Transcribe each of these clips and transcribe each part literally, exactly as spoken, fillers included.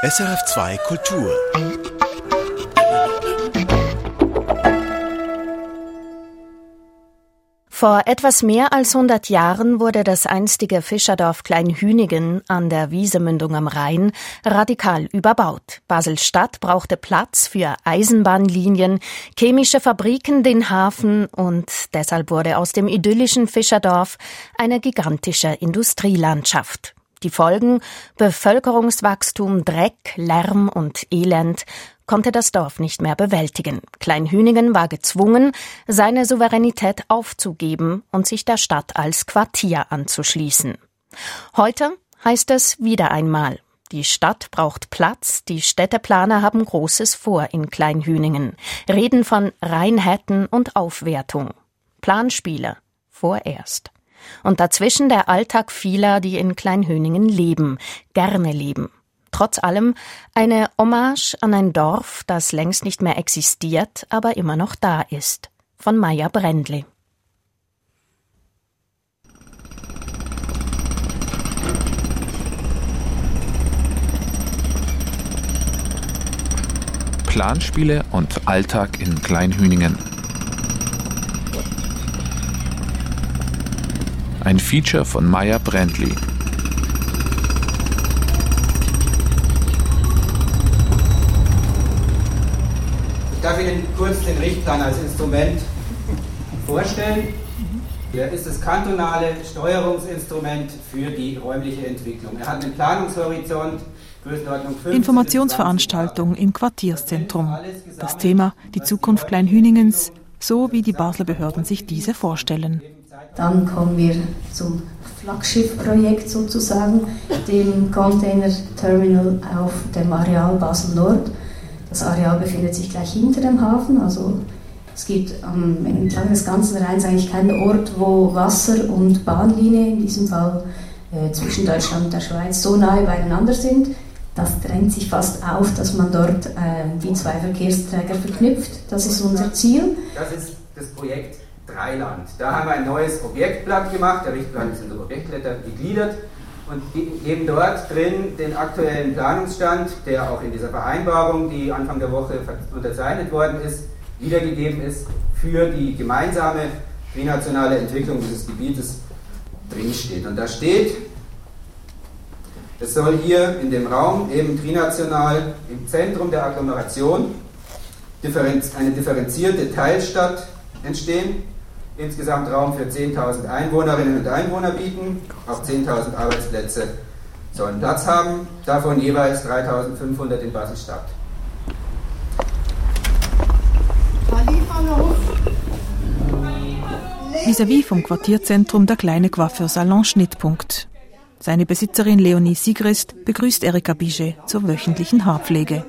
S R F zwei Kultur. Vor etwas mehr als hundert Jahren wurde das einstige Fischerdorf Kleinhünigen an der Wiesemündung am Rhein radikal überbaut. Basel-Stadt brauchte Platz für Eisenbahnlinien, chemische Fabriken, den Hafen und deshalb wurde aus dem idyllischen Fischerdorf eine gigantische Industrielandschaft. Die Folgen: Bevölkerungswachstum, Dreck, Lärm und Elend konnte das Dorf nicht mehr bewältigen. Kleinhünigen war gezwungen, seine Souveränität aufzugeben und sich der Stadt als Quartier anzuschließen. Heute heißt es wieder einmal: Die Stadt braucht Platz, die Städteplaner haben Großes vor in Kleinhünigen, reden von Reinheiten und Aufwertung. Planspiele vorerst. Und dazwischen der Alltag vieler, die in Kleinhünigen leben, gerne leben. Trotz allem eine Hommage an ein Dorf, das längst nicht mehr existiert, aber immer noch da ist. Von Maya Brändli. Planspiele und Alltag in Kleinhünigen. Ein Feature von Maya Brändli. Ich darf Ihnen kurz den Richtplan als Instrument vorstellen. Er ist das kantonale Steuerungsinstrument für die räumliche Entwicklung. Er hat einen Planungshorizont, Größenordnung fünfzehn. Informationsveranstaltung im Quartierszentrum. Das Thema: die Zukunft Kleinhüningens, so wie die Basler Behörden sich diese vorstellen. Dann kommen wir zum Flaggschiffprojekt sozusagen, dem Container-Terminal auf dem Areal Basel-Nord. Das Areal befindet sich gleich hinter dem Hafen, also es gibt ähm, entlang des ganzen Rheins eigentlich keinen Ort, wo Wasser und Bahnlinie, in diesem Fall äh, zwischen Deutschland und der Schweiz, so nahe beieinander sind. Das drängt sich fast auf, dass man dort äh, die zwei Verkehrsträger verknüpft. Das ist unser Ziel. Das ist das Projekt Dreiland. Da haben wir ein neues Objektblatt gemacht, der Richtplan ist in so Objektblätter gegliedert und eben dort drin den aktuellen Planungsstand, der auch in dieser Vereinbarung, die Anfang der Woche unterzeichnet worden ist, wiedergegeben ist, für die gemeinsame trinationale Entwicklung dieses Gebietes drinsteht. Und da steht, es soll hier in dem Raum eben trinational im Zentrum der Agglomeration eine differenzierte Teilstadt entstehen, insgesamt Raum für zehntausend Einwohnerinnen und Einwohner bieten, auch zehntausend Arbeitsplätze sollen Platz haben, davon jeweils dreitausendfünfhundert in Basel-Stadt. Vis-à-vis vom Quartierzentrum der kleine Coiffeursalon Schnittpunkt. Seine Besitzerin Leonie Sigrist begrüßt Erika Biget zur wöchentlichen Haarpflege.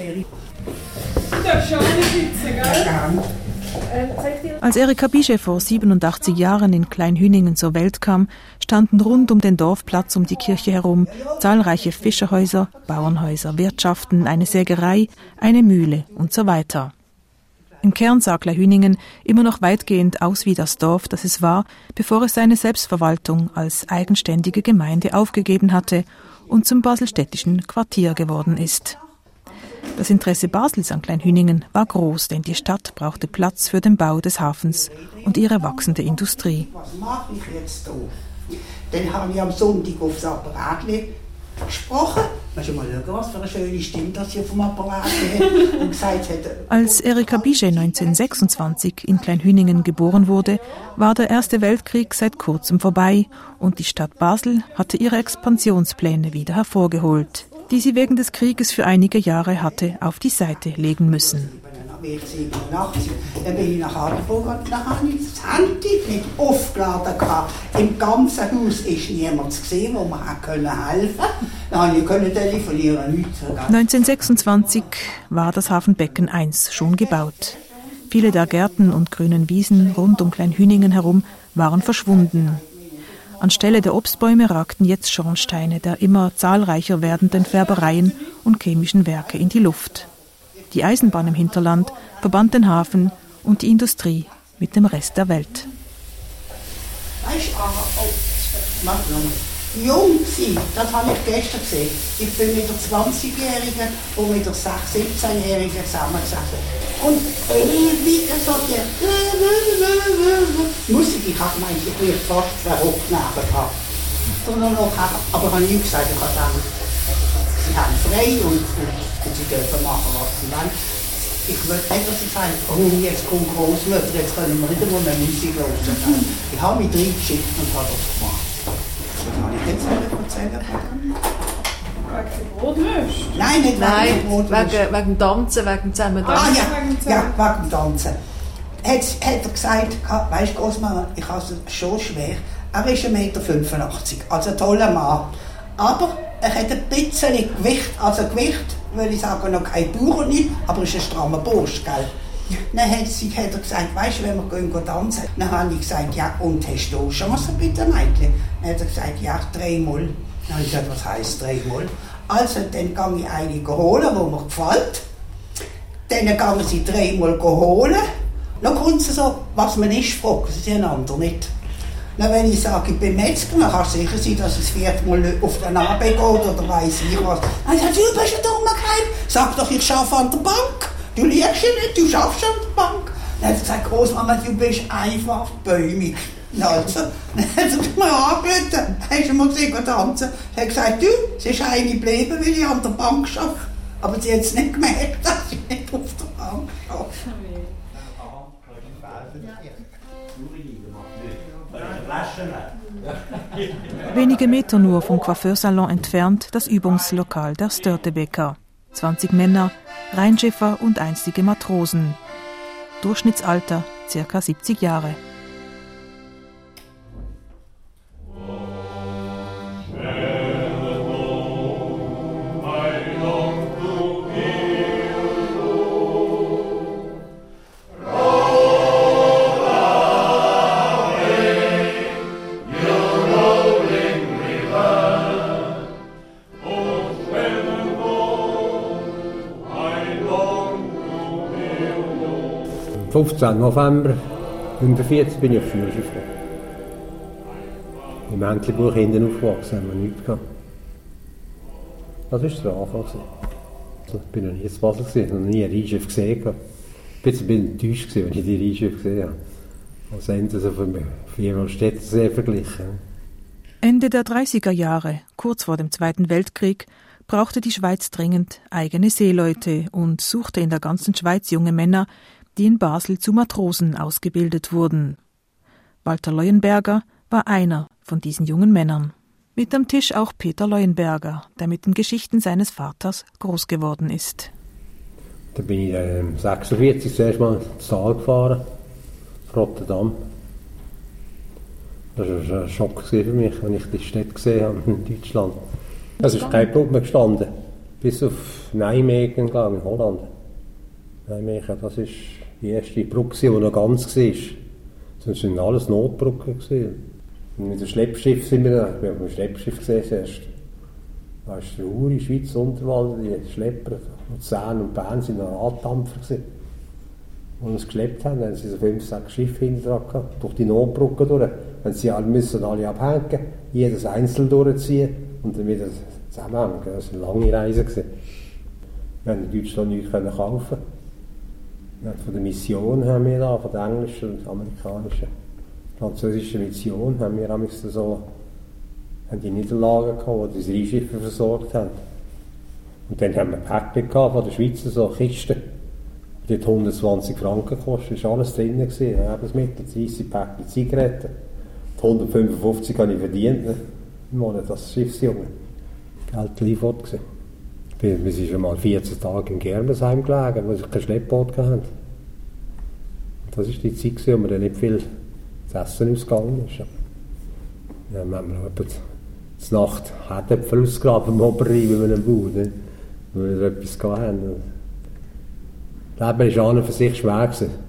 Als Erika Biget vor siebenundachtzig Jahren in Kleinhünigen zur Welt kam, standen rund um den Dorfplatz um die Kirche herum zahlreiche Fischerhäuser, Bauernhäuser, Wirtschaften, eine Sägerei, eine Mühle und so weiter. Im Kern sah Kleinhünigen immer noch weitgehend aus wie das Dorf, das es war, bevor es seine Selbstverwaltung als eigenständige Gemeinde aufgegeben hatte und zum baselstädtischen Quartier geworden ist. Das Interesse Basels an Kleinhünigen war groß, denn die Stadt brauchte Platz für den Bau des Hafens und ihre wachsende Industrie. Was mache ich jetzt da? Dann habe ich am Sonntag aufs Apparat gesprochen. Mal schauen, was für eine schöne Stimme das hier vom Apparat hat. Und gesagt hat, Als Erika Biget neunzehnhundertsechsundzwanzig in Kleinhünigen geboren wurde, war der Erste Weltkrieg seit kurzem vorbei und die Stadt Basel hatte ihre Expansionspläne wieder hervorgeholt, die sie wegen des Krieges für einige Jahre hatte auf die Seite legen müssen. siebenundachtzig, dann bin ich nach Harburg und dann habe ich das Handy nicht aufgeladen gehabt. Im ganzen Haus ist niemand gesehen, wo man helfen konnte. Dann konnte ich telefonieren. neunzehnhundertsechsundzwanzig war das Hafenbecken eins schon gebaut. Viele der Gärten und grünen Wiesen rund um Kleinhünigen herum waren verschwunden. Anstelle der Obstbäume ragten jetzt Schornsteine der immer zahlreicher werdenden Färbereien und chemischen Werke in die Luft. Die Eisenbahn im Hinterland verband den Hafen und die Industrie mit dem Rest der Welt. jung gewesen, das habe ich gestern gesehen. Ich bin mit der zwanzigjährigen und mit der sechzehn-, siebzehnjährigen zusammengesessen. Und ewig so die Musik, ich habe gemeint, ich bin fast verrückt nachher. Sondern noch, aber ich habe nie gesagt, ich habe gedacht, sie haben frei und, und, und sie dürfen machen, was sie wollen. Ich will nicht, dass sie sagen, oh, jetzt kommt Großmutter, jetzt können wir nicht einmal mehr Musik hören. Ich habe mich reingeschickt und habe das gemacht. Was habe ich jetzt erzählen? Wegen der Brotwürste? Nein, nicht wegen Nein, der Brotwürste. wegen, wegen dem Tanzen, wegen dem Zusammentanzen. Ah ja, ja, wegen dem Tanzen. Hat, hat er gesagt, weißt du, Großmama, ich habe es schon schwer. Er ist ein Meter fünfundachtzig, also ein toller Mann. Aber er hat ein bisschen Gewicht, also Gewicht, würde ich sagen, noch kein Bauer nicht, aber er ist ein strammer Bursch, gell? Dann hat, sie, hat er gesagt, weißt du, wenn wir gehen, gehen tanzen, dann habe ich gesagt, ja, und hast du Chancen bitte, Mädchen? Dann hat er gesagt, ja, dreimal. Dann habe ich gesagt, was heisst dreimal? Also, dann gehe ich einige holen, die mir gefällt. Dann gehen sie dreimal holen. Dann kommt sie so, was man ist, fragen sie einander nicht. Na, wenn ich sage, ich bin Metzger, dann kann es sicher sein, dass es viermal auf den A B geht oder weiss ich was. Dann sagt sie, du bist ein dummer Kerl. Sag doch, ich arbeite an der Bank. Du liegst ja nicht, du arbeitest an der Bank. Dann hat sie gesagt, Großmama, du bist einfach bäumig. Also, dann hat sie mich angerufen. Hast du mal gesehen, tanzen? Sie hat gesagt, du, sie ist eine geblieben, weil ich an der Bank arbeite. Aber sie hat es nicht gemerkt, dass ich nicht auf der Bank arbeite. Wenige Meter nur vom Coiffeursalon entfernt das Übungslokal der Störtebeker. zwanzig Männer, Rheinschiffer und einstige Matrosen. Durchschnittsalter ca. siebzig Jahre. Am fünfzehnten November neunzehnhundertvierzig bin ich auf Führerschaft gekommen. Im Entlebuch hinten aufgewachsen, haben wir nichts gehabt. Das war der Anfang. Also, ich bin noch nie in Basel gewesen, noch nie ein Rheinschiff gesehen. Ich bin enttäuscht gewesen, wenn ich die Rheinschiffe gesehen habe. Als Ende so von viermal Städtensee verglichen. Ende der dreißiger Jahre, kurz vor dem Zweiten Weltkrieg, brauchte die Schweiz dringend eigene Seeleute und suchte in der ganzen Schweiz junge Männer, die in Basel zu Matrosen ausgebildet wurden. Walter Leuenberger war einer von diesen jungen Männern. Mit am Tisch auch Peter Leuenberger, der mit den Geschichten seines Vaters groß geworden ist. Da bin ich äh, sechsundvierzig zuerst mal in Saal gefahren, Rotterdam. Das war ein Schock für mich, wenn ich die Städte gesehen habe in Deutschland. Es ist kein Brücke mehr gestanden, bis auf Nijmegen in Holland. Nijmegen, das war die erste Brücke, die noch ganz war. Sonst waren alles Notbrücken. Und mit dem Schleppschiff sind wir da. Wir haben ein Schleppschiff gesehen erst. Da war der Uri, Schweiz, Unterwalder, die Schlepper, Luzern und Bern waren noch Raddampfer, die uns geschleppt haben. Dann haben sie so fünf, sechs Schiffe hinten dran gehabt, durch die Notbrücke durch. Dann sie alle müssen alle abhängen, jedes einzeln durchziehen und dann wieder zusammenhängen. Das war eine lange Reise. Wir haben in Deutschland nichts kaufen. Von der Mission haben wir da, von der englischen und amerikanischen, französischen Mission haben wir so haben die Niederlagen gehabt, die die Rheinschiffe versorgt haben. Und dann haben wir Päckchen gehabt von der Schweizer, so Kisten. Die hat hundertzwanzig Franken gekostet, da war alles drin, Lebensmittel, dreißig Päckchen Zigaretten. Die hundertfünfundfünfzig habe ich verdient, ne? Im Monat als Schiffsjunge. Geld liefert gewesen. Wir sind schon mal vierzehn Tage in Germersheim gelegen, weil sie kein Schleppboot hatten. Das war die Zeit, wo wir dann nicht viel zu essen ausgegangen ist. Dann haben wir noch etwa zur Nacht Herdöpfel ausgegraben im Oberrhein bei einem Bau, ne? Weil wir etwas hatten. Das Leben war an und für sich schwer gewesen.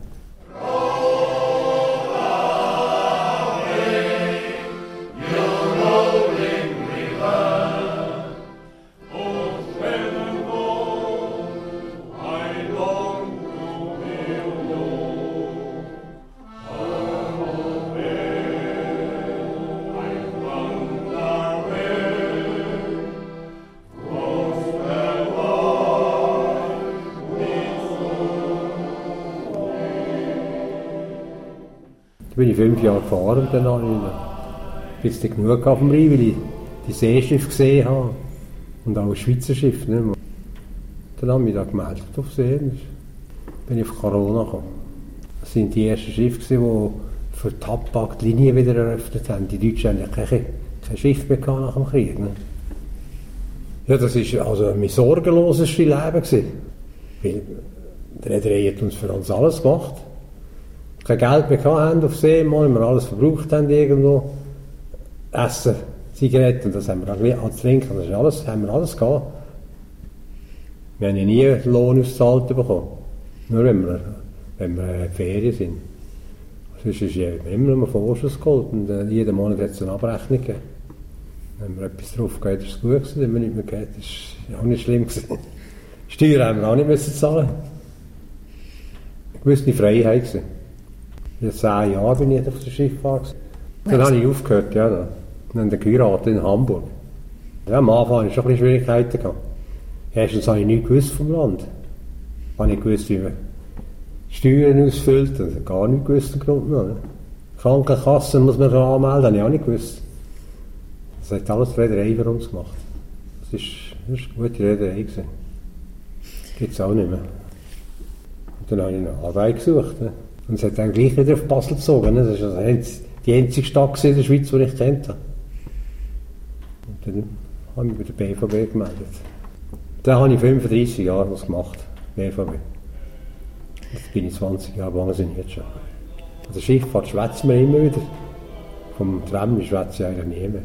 Da bin ich fünf Jahre gefahren und dann habe ich noch ein bisschen genug auf dem Rhein, weil ich die Seeschiffe gesehen habe. Und auch ein Schweizer Schiff. Ne? Dann habe ich mich da gemeldet auf See und bin ich auf Corona gekommen. Das waren die ersten Schiffe, die für die Tabak die Linie wieder eröffnet haben. Die Deutschen hatten kein, kein Schiff mehr nach dem Krieg. Ne? Ja, das war also mein sorgenloseste Leben. Weil die Reederei hat uns für uns alles gemacht. Kein Geld mehr haben auf See, mal wir alles verbraucht haben irgendwo. Essen, Zigaretten, das haben wir auch zu trinken, das ist alles, haben wir alles gehabt. Wir haben ja nie Lohn ausgezahlt bekommen. Nur wenn wir, wenn wir in der Ferien sind. Sonst ist ja immer noch ein Vorschuss geholt und äh, jeden Monat hat es eine Abrechnung gegeben. Wenn wir etwas drauf geht, ist es gut gewesen, wenn wir nicht mehr geht, ist es auch nicht schlimm gewesen. Steuern haben wir auch nicht müssen zahlen. Eine gewisse Freiheit gewesen. In zehn Jahren bin ich auf der Schifffahrt. Dann habe ich aufgehört, ja. Dann, dann habe ich geheiratet in Hamburg. Ja, am Anfang hatte ich schon ein bisschen Schwierigkeiten gehabt. Erstens habe ich nichts gewusst vom Land. Ich habe nicht gewusst, wie man Steuern ausfüllt. Also gar nicht gewusst im Grunde genommen. Krankenkassen muss man schon anmelden, habe ich auch nicht gewusst. Das hat alles die Reederei für uns gemacht. Das war eine gute Reederei. Das gibt es auch nicht mehr. Und dann habe ich eine Arbeit gesucht. Ne? Und es hat dann gleich wieder auf Basel gezogen. Ne? Das war also die einzige Stadt in der Schweiz, die ich kennt habe. Und dann habe ich mich bei der B V B gemeldet. Dann habe ich fünfunddreissig Jahre was gemacht, B V B. Jetzt bin ich zwanzig Jahre wahnsinnig jetzt schon. Also Schifffahrt schwätzen wir immer wieder. Vom Tram schwätzen wir eigentlich nie mehr.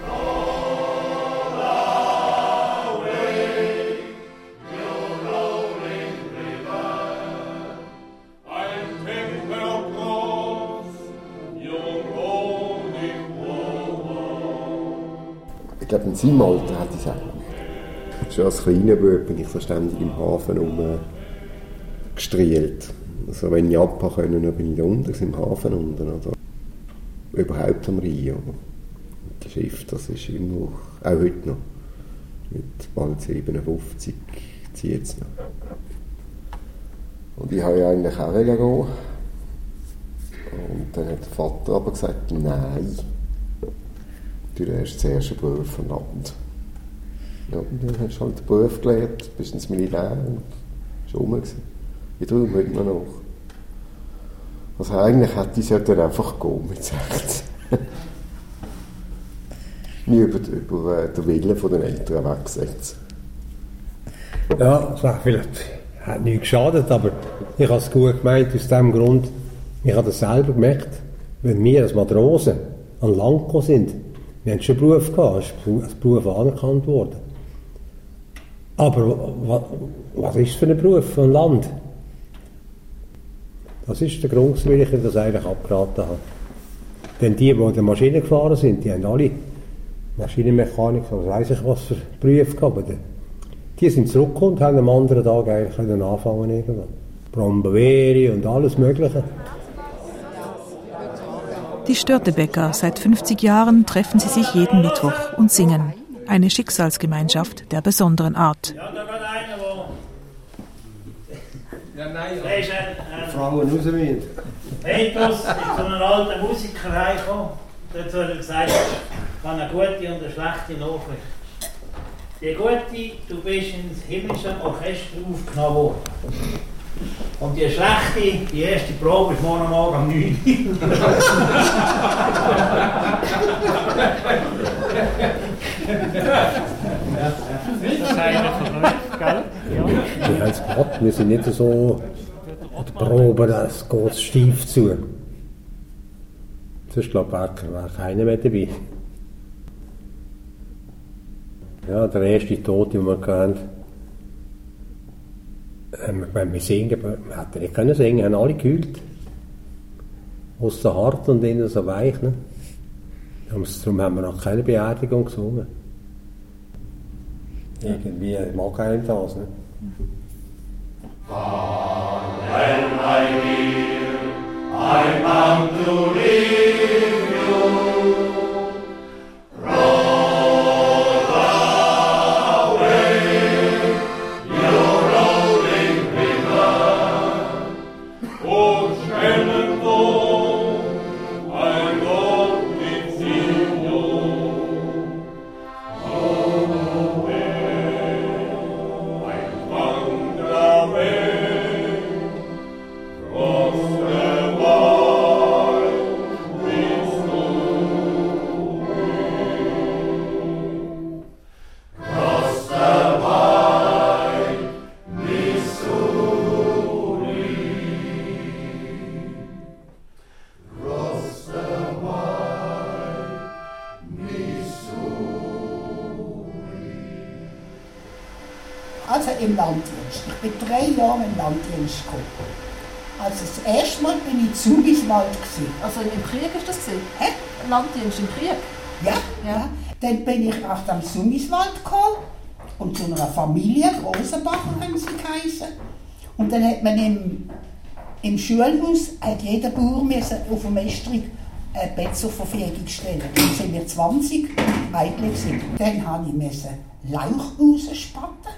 Ich glaube, in seinem Alter hat ich es auch gemacht. Schon als kleiner Bub bin ich so ständig im Hafen rumgestrielt. Also wenn ich abhauen konnte, dann bin ich da unten im Hafen unten. Oder überhaupt am Rhein. Aber das Schiff, das ist immer, auch heute noch, mit bald siebenundfünfzig zieht es noch. Und ich wollte ja eigentlich auch gehen. Und dann hat der Vater aber gesagt, nein. Du lernst zuerst einen Beruf von Land. Ja, und dann hast du halt den Beruf gelernt, bist ins Militär und das war rum. Ich träume heute noch. Also eigentlich hätte ich es dann einfach gehen mit sechzehn. Nie über, über den Willen der Eltern weggesetzt. Ja, das vielleicht hat nichts geschadet, aber ich habe es gut gemeint aus dem Grund, ich habe das selber gemerkt, wenn wir als Matrosen an Land gekommen sind, wir hatten schon einen Beruf gehabt, es ist als Beruf anerkannt worden. Aber was, was ist für ein Beruf an Land? Das ist der Grund, warum ich das eigentlich abgeraten habe. Denn die, die in der Maschine gefahren sind, die haben alle Maschinenmechaniker, was weiss ich was für Berufe gehabt. Die sind zurückgekommen und haben am anderen Tag eigentlich können anfangen irgendwann. Brombeere und alles Mögliche. Die Störtebeker, seit fünfzig Jahren treffen sie sich jeden Mittwoch und singen. Eine Schicksalsgemeinschaft der besonderen Art. Ja, da geht einer, wo... Ja, nein, ja. Ist ein, ein Frauen raus müssen. Petrus ist zu einem alten Musiker reingekommen. Dazu hat er gesagt, ich habe eine gute und eine schlechte Nachricht. Die gute, du bist ins himmlische Orchester aufgenommen worden. Und die schlechte, die erste Probe ist morgen Morgen um neun Uhr. Das ist einer von uns, gell? Ja. Wir haben es gehabt, wir sind nicht so an der Probe, das geht steif zu. Sonst glaube ich, wäre keiner mehr dabei. Ja, der erste Tod, den wir hatten, wenn wir singen, wir hätten nicht können singen, haben alle gehüllt. Aus so hart und innen so weich. Ne? Darum haben wir noch keine Beerdigung gesungen. Irgendwie mag einem das. Ne? When I hear I come to leave you, roll away your rolling river. Oh, schnellen Wohl Also im Landdienst. Ich bin drei Jahre im Landdienst gekommen. Also das erste Mal bin ich in Sumiswald. Also im Krieg ist das gewesen? Hä? Landdienst im Krieg? Ja, ja. ja. Dann bin ich nach dem Sumiswald gekommen und zu einer Familie, Rosenbacher haben sie geheißen. Und dann hat man im, im Schulhaus, hat jeder Bauer auf dem Estrich ein Bett zur Verfügung stellen. Dann sind wir zwanzig Mädchen. Dann musste ich Lauch rausspatten.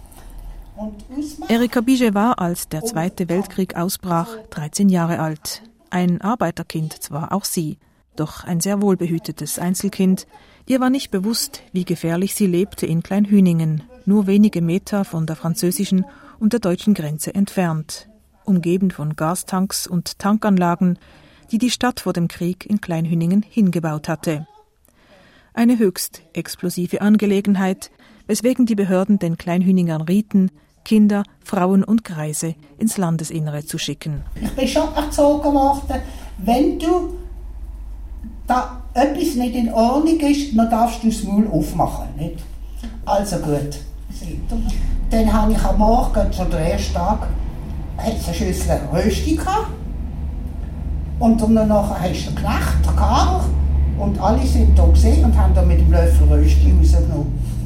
Erika Biget war, als der Zweite Weltkrieg ausbrach, dreizehn Jahre alt. Ein Arbeiterkind zwar auch sie, doch ein sehr wohlbehütetes Einzelkind. Ihr war nicht bewusst, wie gefährlich sie lebte in Kleinhüningen, nur wenige Meter von der französischen und der deutschen Grenze entfernt, umgeben von Gastanks und Tankanlagen, die die Stadt vor dem Krieg in Kleinhüningen hingebaut hatte. Eine höchst explosive Angelegenheit, weswegen die Behörden den Kleinhüningern rieten, Kinder, Frauen und Greise ins Landesinnere zu schicken. Ich bin schon erzogen worden, wenn du da etwas nicht in Ordnung ist, dann darfst du das Maul aufmachen. Nicht? Also gut. Dann habe ich am Morgen, schon den ersten Tag, eine Schüssel Rösti gehabt. Und dann nachher hast du den Knecht, den Karl, und alle sind da gesehen und haben da mit dem Löffel Rösti rausgenommen.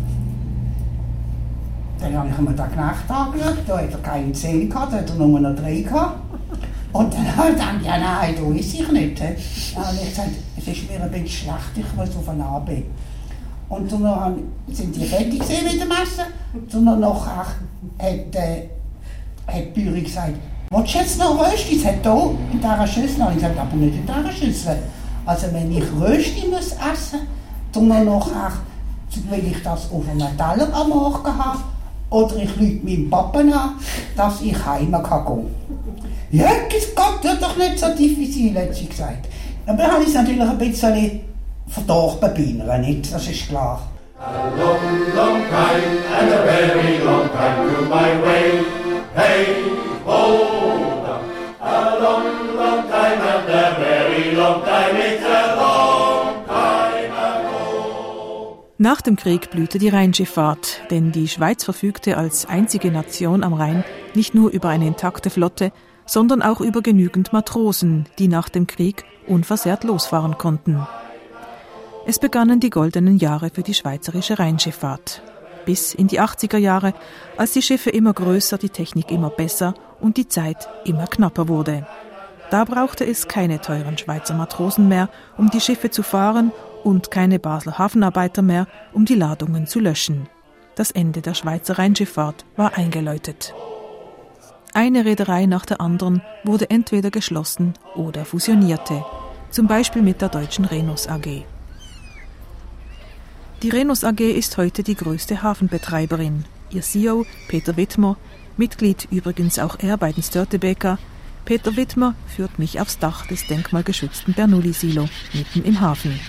Dann habe ich mir den Knecht angeschaut, da hat er keine Zähne gehabt, da hat er nur noch drei gehabt. Und dann habe ich gedacht, ja nein, da ist ich nicht. Dann habe ich gesagt, es ist mir ein bisschen schlecht, ich muss auf ein A B. Und dann sind die fertig gewesen mit dem Essen. Und dann nachher hat, äh, hat die Büri gesagt, willst du jetzt noch Rösti? Es hat hier in dieser Schüssel. Und ich gesagt, aber nicht in dieser Schüssel. Also wenn ich Rösti muss essen, dann nachher will ich das auf einem Teller am Morgen haben. Oder ich rufe meinen Papa an, dass ich heim gehen kann. Ja, Gott, tu doch nicht so diffizil, hat sie gesagt. Aber dann habe ich es natürlich ein bisschen verdorben bei nicht? Das ist klar. A long, long time and a very long time to my way. Hey, hold up. A long, long time and a very long time. It's a long time ago. Nach dem Krieg blühte die Rheinschifffahrt, denn die Schweiz verfügte als einzige Nation am Rhein nicht nur über eine intakte Flotte, sondern auch über genügend Matrosen, die nach dem Krieg unversehrt losfahren konnten. Es begannen die goldenen Jahre für die schweizerische Rheinschifffahrt. Bis in die achtziger Jahre, als die Schiffe immer größer, die Technik immer besser und die Zeit immer knapper wurde. Da brauchte es keine teuren Schweizer Matrosen mehr, um die Schiffe zu fahren, und keine Basler Hafenarbeiter mehr, um die Ladungen zu löschen. Das Ende der Schweizer Rheinschifffahrt war eingeläutet. Eine Reederei nach der anderen wurde entweder geschlossen oder fusionierte, zum Beispiel mit der deutschen Rhenus A G. Die Rhenus A G ist heute die größte Hafenbetreiberin. Ihr C E O, Peter Wittmer, Mitglied übrigens auch er bei den Störtebeker. Peter Wittmer führt mich aufs Dach des denkmalgeschützten Bernoulli-Silo mitten im Hafen.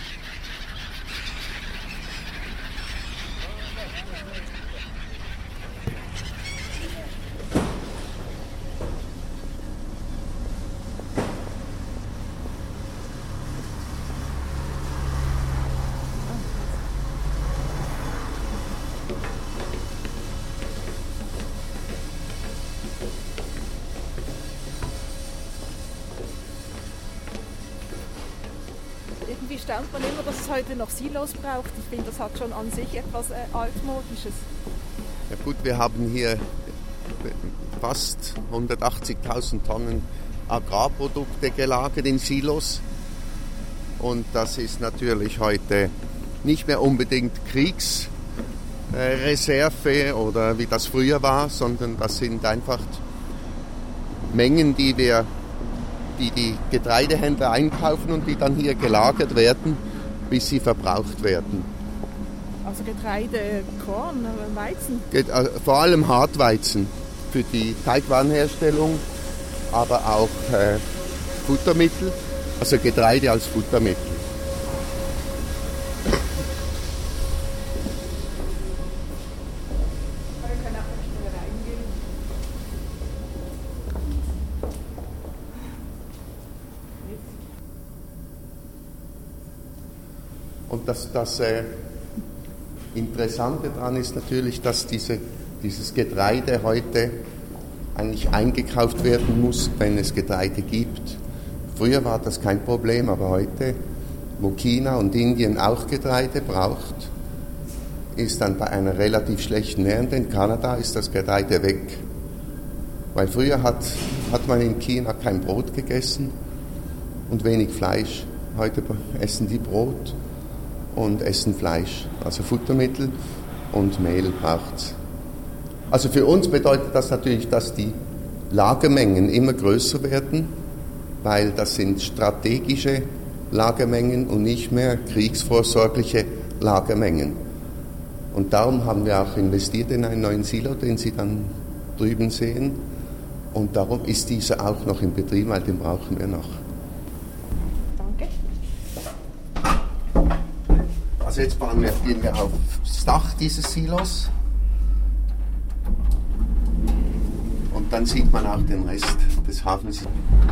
Irgendwie staunt man immer, dass es heute noch Silos braucht. Ich finde, das hat schon an sich etwas äh, Altmodisches. Ja gut, wir haben hier fast hundertachtzigtausend Tonnen Agrarprodukte gelagert in Silos. Und das ist natürlich heute nicht mehr unbedingt Kriegsreserve oder wie das früher war, sondern das sind einfach Mengen, die wir die die Getreidehändler einkaufen und die dann hier gelagert werden, bis sie verbraucht werden. Also Getreide, Korn, Weizen? Vor allem Hartweizen für die Teigwarenherstellung, aber auch äh, Futtermittel, also Getreide als Futtermittel. Und das, das äh, Interessante daran ist natürlich, dass diese dieses Getreide heute eigentlich eingekauft werden muss, wenn es Getreide gibt. Früher war das kein Problem, aber heute, wo China und Indien auch Getreide braucht, ist dann bei einer relativ schlechten Ernte in Kanada ist das Getreide weg. Weil früher hat, hat man in China kein Brot gegessen und wenig Fleisch. Heute essen die Brot und essen Fleisch, also Futtermittel und Mehl braucht es. Also für uns bedeutet das natürlich, dass die Lagermengen immer größer werden, weil das sind strategische Lagermengen und nicht mehr kriegsvorsorgliche Lagermengen. Und darum haben wir auch investiert in einen neuen Silo, den Sie dann drüben sehen. Und darum ist dieser auch noch in Betrieb, weil den brauchen wir noch. Danke. Also jetzt fahren wir, gehen wir aufs Dach dieses Silos. Und dann sieht man auch den Rest des Hafens.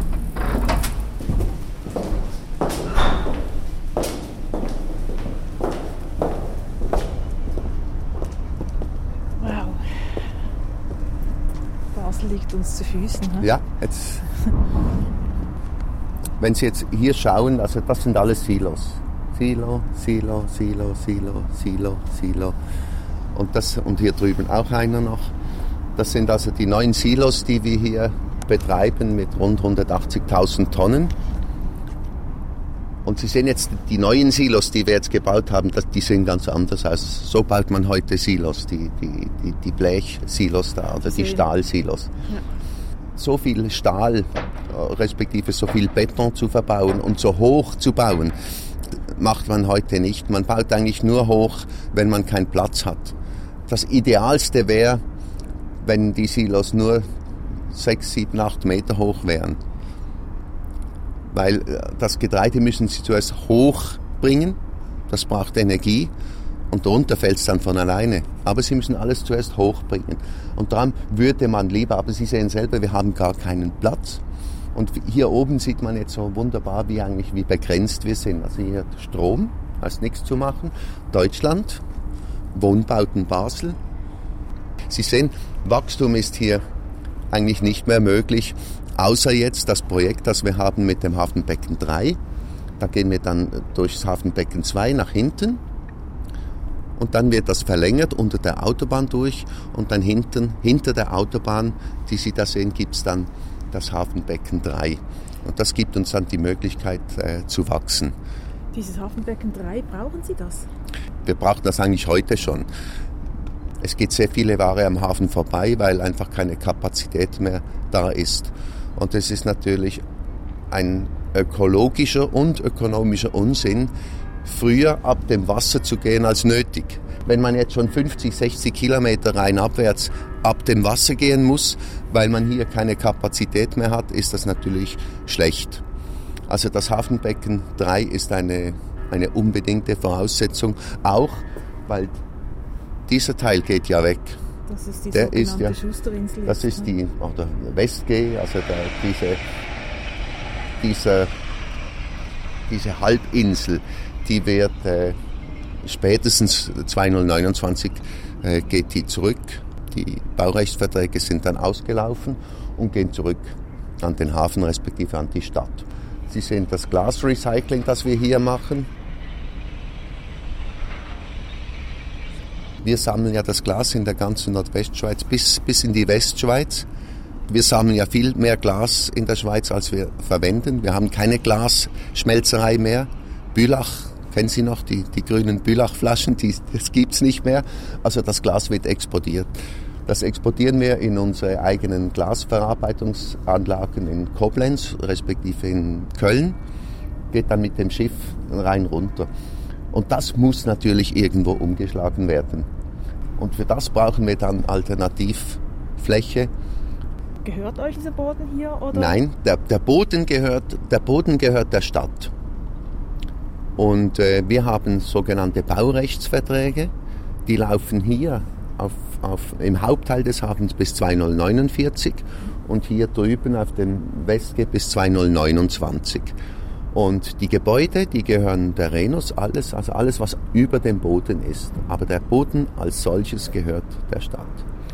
Wow. Basel liegt uns zu Füßen. He? Ja, jetzt. Wenn Sie jetzt hier schauen, also das sind alles Silos. Silo, Silo, Silo, Silo, Silo, Silo. Und, das, und hier drüben auch einer noch. Das sind also die neun Silos, die wir hier betreiben mit rund hundertachtzigtausend Tonnen. Und Sie sehen jetzt, die neuen Silos, die wir jetzt gebaut haben, die sehen ganz anders aus. So baut man heute Silos, die, die, die, die Blechsilos da, oder die Stahlsilos. Ja. So viel Stahl, respektive so viel Beton zu verbauen und so hoch zu bauen, macht man heute nicht. Man baut eigentlich nur hoch, wenn man keinen Platz hat. Das Idealste wäre, wenn die Silos nur sechs, sieben, acht Meter hoch wären. Weil das Getreide müssen sie zuerst hochbringen, das braucht Energie und darunter fällt es dann von alleine. Aber sie müssen alles zuerst hochbringen. Und darum würde man lieber, aber Sie sehen selber, wir haben gar keinen Platz. Und hier oben sieht man jetzt so wunderbar, wie eigentlich wie begrenzt wir sind. Also hier Strom, als nichts zu machen. Deutschland, Wohnbauten Basel. Sie sehen, Wachstum ist hier eigentlich nicht mehr möglich, außer jetzt das Projekt, das wir haben mit dem Hafenbecken drei. Da gehen wir dann durchs Hafenbecken zwei nach hinten und dann wird das verlängert unter der Autobahn durch und dann hinten, hinter der Autobahn, die Sie da sehen, gibt es dann das Hafenbecken drei. Und das gibt uns dann die Möglichkeit äh, zu wachsen. Dieses Hafenbecken drei, brauchen Sie das? Wir brauchen das eigentlich heute schon. Es geht sehr viele Ware am Hafen vorbei, weil einfach keine Kapazität mehr da ist. Und es ist natürlich ein ökologischer und ökonomischer Unsinn, früher ab dem Wasser zu gehen als nötig. Wenn man jetzt schon fünfzig, sechzig Kilometer rheinabwärts ab dem Wasser gehen muss, weil man hier keine Kapazität mehr hat, ist das natürlich schlecht. Also das Hafenbecken drei ist eine, eine unbedingte Voraussetzung, auch weil dieser Teil geht ja weg. Das ist die der sogenannte ist ja, Schusterinsel. Das ist die, oder Westgate, also der, diese, diese, diese Halbinsel, die wird äh, spätestens zweitausendneunundzwanzig äh, geht die zurück. Die Baurechtsverträge sind dann ausgelaufen und gehen zurück an den Hafen, respektive an die Stadt. Sie sehen das Glasrecycling, das wir hier machen. Wir sammeln ja das Glas in der ganzen Nordwestschweiz bis, bis in die Westschweiz. Wir sammeln ja viel mehr Glas in der Schweiz, als wir verwenden. Wir haben keine Glasschmelzerei mehr. Bülach, kennen Sie noch die, die grünen Bülach-Flaschen? Die, das gibt es nicht mehr. Also das Glas wird exportiert. Das exportieren wir in unsere eigenen Glasverarbeitungsanlagen in Koblenz, respektive in Köln. Geht dann mit dem Schiff rein runter. Und das muss natürlich irgendwo umgeschlagen werden. Und für das brauchen wir dann Alternativfläche. Gehört euch dieser Boden hier? Oder? Nein, der, der, Boden gehört, der Boden gehört der Stadt. Und äh, wir haben sogenannte Baurechtsverträge, die laufen hier auf, auf, im Hauptteil des Hafens bis zweitausendneunundvierzig und hier drüben auf dem Westgate bis zweitausendneunundzwanzig. Und die Gebäude, die gehören der Renus, alles, also alles, was über dem Boden ist. Aber der Boden als solches gehört der Stadt.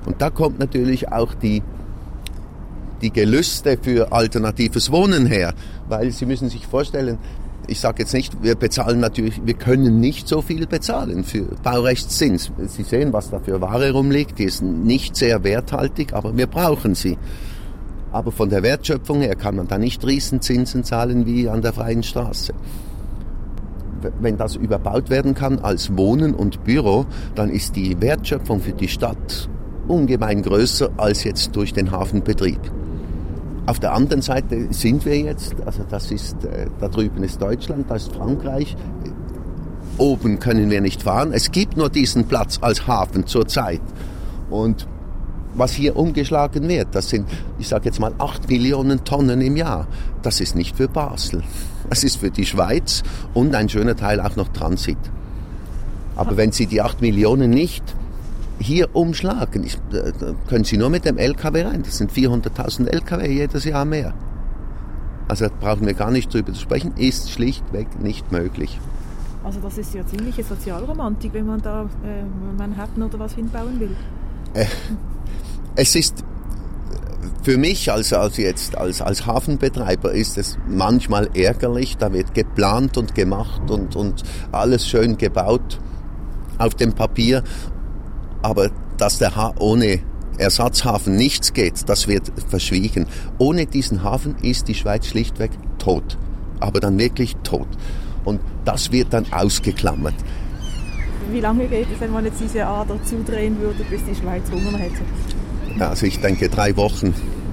Und da kommt natürlich auch die, die Gelüste für alternatives Wohnen her, weil Sie müssen sich vorstellen, ich sage jetzt nicht, wir bezahlen natürlich, wir können nicht so viel bezahlen für Baurechtszins. Sie sehen, was da für Ware rumliegt, die ist nicht sehr werthaltig, aber wir brauchen sie. Aber von der Wertschöpfung her kann man da nicht Riesenzinsen zahlen wie an der Freien Straße. Wenn das überbaut werden kann als Wohnen und Büro, dann ist die Wertschöpfung für die Stadt ungemein größer als jetzt durch den Hafenbetrieb. Auf der anderen Seite sind wir jetzt, also das ist, äh, da drüben ist Deutschland, da ist Frankreich. Oben können wir nicht fahren. Es gibt nur diesen Platz als Hafen zurzeit. Und was hier umgeschlagen wird, das sind, ich sage jetzt mal, acht Millionen Tonnen im Jahr. Das ist nicht für Basel. Das ist für die Schweiz und ein schöner Teil auch noch Transit. Aber wenn Sie die acht Millionen nicht hier umschlagen, ich, äh, können Sie nur mit dem L K W rein. Das sind vierhunderttausend L K W jedes Jahr mehr. Also da brauchen wir gar nicht drüber zu sprechen, ist schlichtweg nicht möglich. Also das ist ja ziemliche Sozialromantik, wenn man da äh, Manhattan oder was hinbauen will. Äh, es ist für mich als, als, jetzt, als, als Hafenbetreiber ist es manchmal ärgerlich, da wird geplant und gemacht und, und alles schön gebaut auf dem Papier. Aber dass der ha- ohne Ersatzhafen nichts geht, das wird verschwiegen. Ohne diesen Hafen ist die Schweiz schlichtweg tot. Aber dann wirklich tot. Und das wird dann ausgeklammert. Wie lange geht es, wenn man jetzt diese Ader zudrehen würde, bis die Schweiz Hunger hätte? Also ich denke drei Wochen.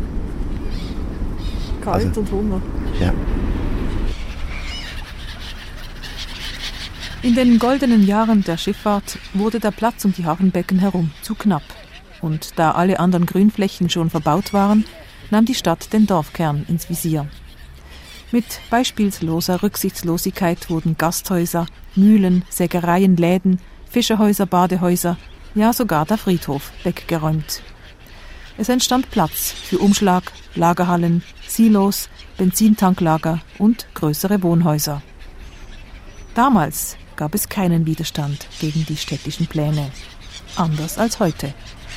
Kalt also, und Hunger. Ja. In den goldenen Jahren der Schifffahrt wurde der Platz um die Hafenbecken herum zu knapp. Und da alle anderen Grünflächen schon verbaut waren, nahm die Stadt den Dorfkern ins Visier. Mit beispielsloser Rücksichtslosigkeit wurden Gasthäuser, Mühlen, Sägereien, Läden, Fischerhäuser, Badehäuser, ja sogar der Friedhof weggeräumt. Es entstand Platz für Umschlag, Lagerhallen, Silos, Benzintanklager und größere Wohnhäuser. Damals gab es keinen Widerstand gegen die städtischen Pläne. Anders als heute.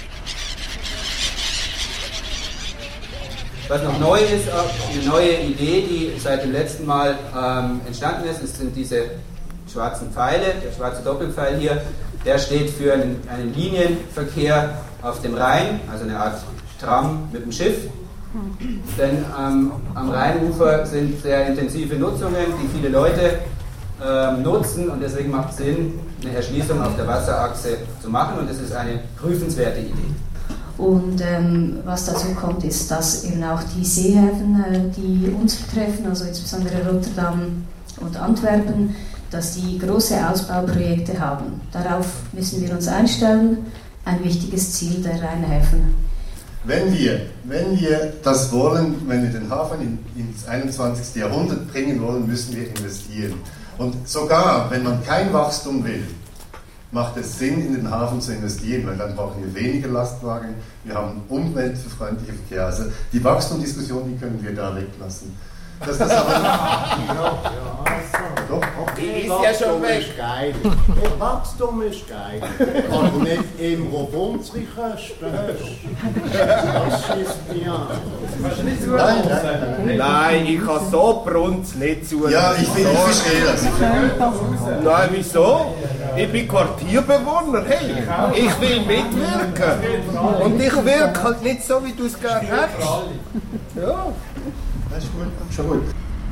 Was noch neu ist, eine neue Idee, die seit dem letzten Mal ähm, entstanden ist, sind diese schwarzen Pfeile. Der schwarze Doppelpfeil hier, der steht für einen, einen Linienverkehr auf dem Rhein, also eine Art Tram mit dem Schiff. Denn ähm, am Rheinufer sind sehr intensive Nutzungen, die viele Leute ähm, nutzen, und deswegen macht es Sinn, eine Erschließung auf der Wasserachse zu machen, und das ist eine prüfenswerte Idee. Und ähm, was dazu kommt, ist, dass eben auch die Seehäfen, äh, die uns betreffen, also insbesondere Rotterdam und Antwerpen, dass die große Ausbauprojekte haben. Darauf müssen wir uns einstellen, ein wichtiges Ziel der Rheinhäfen. Wenn wir, wenn wir das wollen, wenn wir den Hafen in, ins einundzwanzigste Jahrhundert bringen wollen, müssen wir investieren. Und sogar, wenn man kein Wachstum will, macht es Sinn, in den Hafen zu investieren, weil dann brauchen wir weniger Lastwagen, wir haben umweltfreundliche Verkehr. Also die Wachstumsdiskussion, die können wir da weglassen. Das ist aber nicht. Ja, ja, also. Doch, okay. Die ist ja schon weg. Ist geil. Wachstum ist geil. Aber nicht immer auf unsere Kosten. Das ist ja. Nein, nein, nein. Nein, ich kann so Brunz nicht zu. Ja, ich, find, ich verstehe das. Nein, wieso? Ich bin Quartierbewohner, hey, ich will mitwirken. Und ich wirke halt nicht so, wie du es gerne hättest. Ja. Das ist gut, schon gut.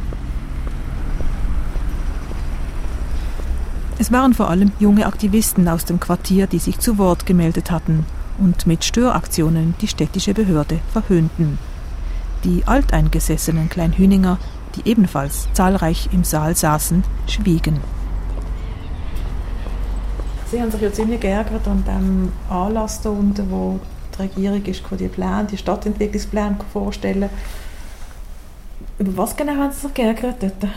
Es waren vor allem junge Aktivisten aus dem Quartier, die sich zu Wort gemeldet hatten und mit Störaktionen die städtische Behörde verhöhnten. Die alteingesessenen Kleinhüninger, die ebenfalls zahlreich im Saal saßen, schwiegen. Sie haben sich ja ziemlich geärgert an dem Anlass da unten, wo die Regierung ist, die Pläne, die Stadtentwicklungspläne vorstellen. Über was genau haben Sie sich geärgert dort?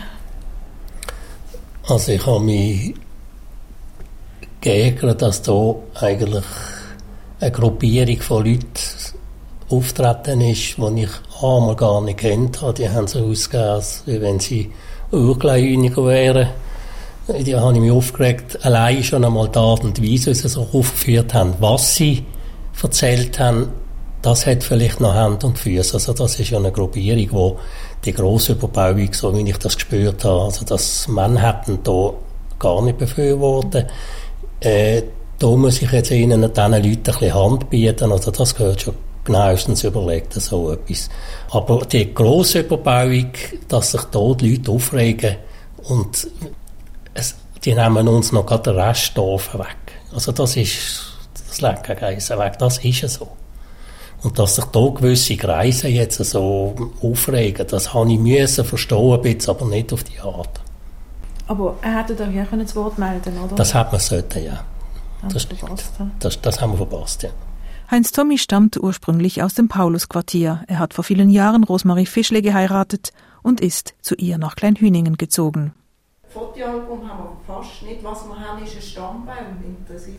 Also ich habe mich geärgert, dass da eigentlich eine Gruppierung von Leuten auftreten ist, die ich einmal gar nicht kennt habe. Die haben so ausgegeben, als wenn sie Urkleinhüniger wären. Die habe ich mich aufgeregt, allein schon einmal die Art und Weise, wie sie so aufgeführt haben, was sie erzählt haben, das hat vielleicht noch Hand und Füße. Also das ist ja eine Gruppierung, wo die Grossüberbauung, so wie ich das gespürt habe, also das Manhattan da gar nicht befürworten. Äh, da muss ich jetzt ihnen diesen Leuten ein bisschen Hand bieten. Also das gehört schon genauestens überlegt, so etwas. Aber die Grossüberbauung, dass sich da die Leute aufregen und es, die nehmen uns noch gerade den Reststoff weg. Also das ist, das legt kein Geissen weg, das ist so. Und dass sich da gewisse Kreise jetzt so aufregen, das habe ich müssen verstehen, ein bisschen, aber nicht auf die Art. Aber er hätte doch ja das Wort melden, oder? Das hat man sollten, ja. Das, verpasst, das, das haben wir verpasst, ja. Heinz Tommy stammt ursprünglich aus dem Paulusquartier. Er hat vor vielen Jahren Rosmarie Fischle geheiratet und ist zu ihr nach Kleinhüningen gezogen. Fotoalbum haben wir fast nicht. Was wir haben, ist ein Stammbaum. Interessiert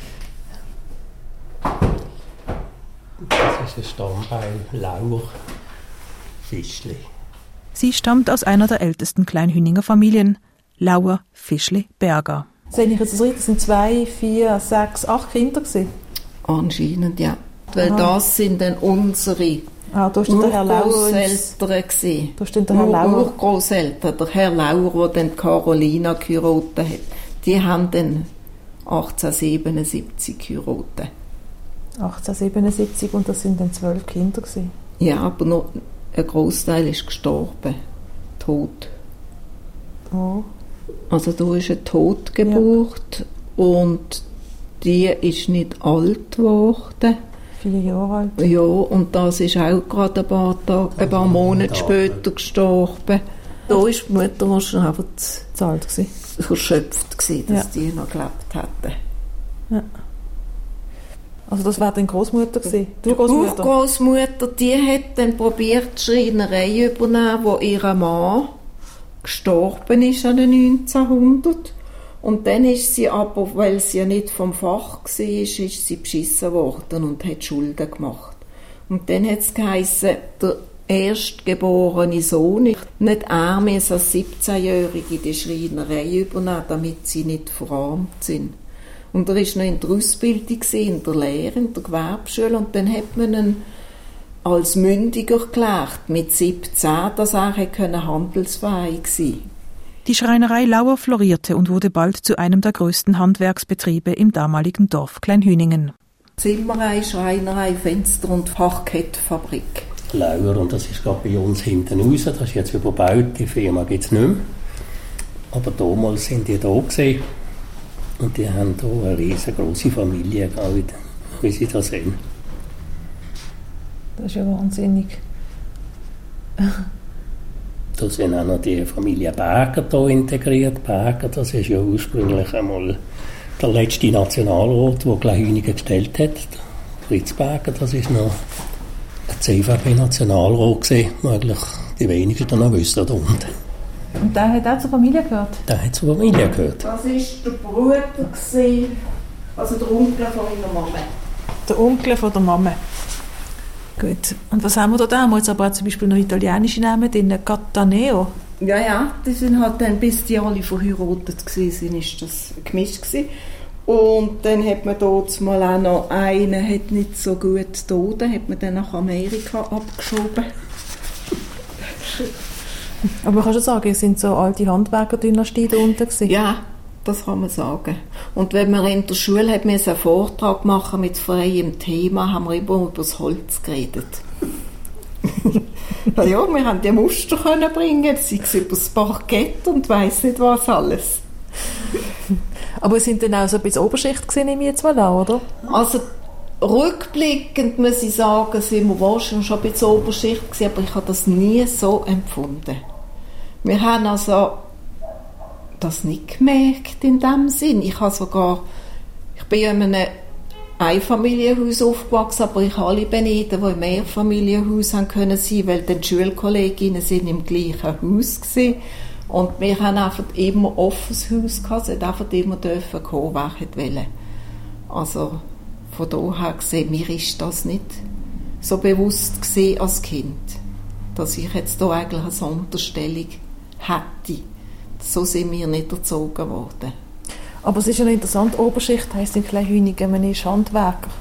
das? Das ist ein Stammbaum Lauer Fischle. Sie stammt aus einer der ältesten Kleinhüninger Familien, Lauer Fischle Berger. Sehe ich jetzt richtig, das sind zwei, vier, sechs, acht Kinder gewesen? Anscheinend, ja. Weil Aha. das sind dann unsere ah, da ist der Herr Urgroßeltern gewesen. Da steht der Herr Lauer. Urgroßeltern, der Herr Lauer, der dann Carolina geheiratet hat. Die haben dann achtzehnhundertsiebenundsiebzig geheiratet. achtzehnhundertsiebenundsiebzig und das sind dann zwölf Kinder gewesen. Ja, aber noch ein Großteil ist gestorben. Tot. Oh. Also da ist eine Totgeburt ja. Und die ist nicht alt geworden. Viele Jahre alt. Ja, und das ist auch gerade ein paar, Tage, ein paar Monate später gestorben. Da war die Mutter wahrscheinlich einfach zu alt gewesen. Erschöpft gewesen, dass ja. die noch gelebt hätten. Ja. Also das war dann Großmutter gewesen? Die Großmutter, die hat dann probiert, die Schreinerei zu übernehmen, wo ihr Mann gestorben ist an den neunzehnhundert. Und dann ist sie aber, weil sie ja nicht vom Fach war, ist sie beschissen worden und hat Schulden gemacht. Und dann hat es geheissen, der erstgeborene Sohn, nicht er mehr als siebzehnjährige die Schreinerei übernehmen, damit sie nicht verarmt sind. Und er war noch in der Ausbildung, in der Lehre, in der Gewerbeschule, und dann hat man ihn als mündiger erklärt, mit siebzehn, dass er handelsfähig sein konnte. Die Schreinerei Lauer florierte und wurde bald zu einem der größten Handwerksbetriebe im damaligen Dorf Kleinhüningen. Zimmerei, Schreinerei, Fenster- und Parkettfabrik. Lauer, und das ist gerade bei uns hinten raus, das ist jetzt überbaut, die Firma gibt es nicht mehr. Aber damals sind die da gewesen. Und die haben hier eine riesengroße Familie, wie Sie da sehen. Das ist ja wahnsinnig. Da sind auch noch die Familie Berger hier integriert. Berger, das ist ja ursprünglich einmal der letzte Nationalrat, der Kleinhüningen gestellt hat. Fritz Berger, das ist noch ein C V P-Nationalrat gewesen, eigentlich die wenigsten noch wissen da unten. Und der hat auch zur Familie gehört? Der hat zur Familie gehört. Das war der Bruder, also der Onkel von meiner Mama. Der Onkel von der Mama. Gut. Und was haben wir da? Da haben wir jetzt aber auch zum Beispiel noch italienische Namen drin. Cattaneo. Ja, ja, die sind halt dann, bis die alle verheiratet waren, ist das gemischt gewesen. Und dann hat man dort mal auch noch einen, hat nicht so gut tot, den hat man dann nach Amerika abgeschoben. Aber man kann schon sagen, es sind so alte Handwerkerdynastien da unten gewesen. Ja, das kann man sagen. Und wenn man in der Schule hat einen Vortrag machen mit freiem Thema, haben wir immer über das Holz geredet. Ja, wir haben die Muster können bringen, sei es über das Parkett und weiss nicht was alles. Aber es sind dann auch so ein bisschen Oberschicht gewesen, nehme ich jetzt mal an, oder? Also rückblickend muss ich sagen, sind wir wahrscheinlich schon ein bisschen Oberschicht gewesen, aber ich habe das nie so empfunden. Wir haben also das nicht gemerkt in dem Sinn. Ich habe sogar, ich bin in einem Einfamilienhaus aufgewachsen, aber ich habe alle beneiden, die im Mehrfamilienhaus haben können sein, weil die Schulkolleginnen sind im gleichen Haus gewesen. Und wir haben einfach immer offenes Haus gehabt, sie einfach immer dürfen kommen, wer hätte wollen. Also von daher gesehen, mir ist das nicht so bewusst gewesen als Kind, dass ich jetzt da eigentlich eine Sonderstellung hätte. So sind wir nicht erzogen worden. Aber es ist ja interessant, Oberschicht heisst in Kleinhüningen, man ist Handwerker.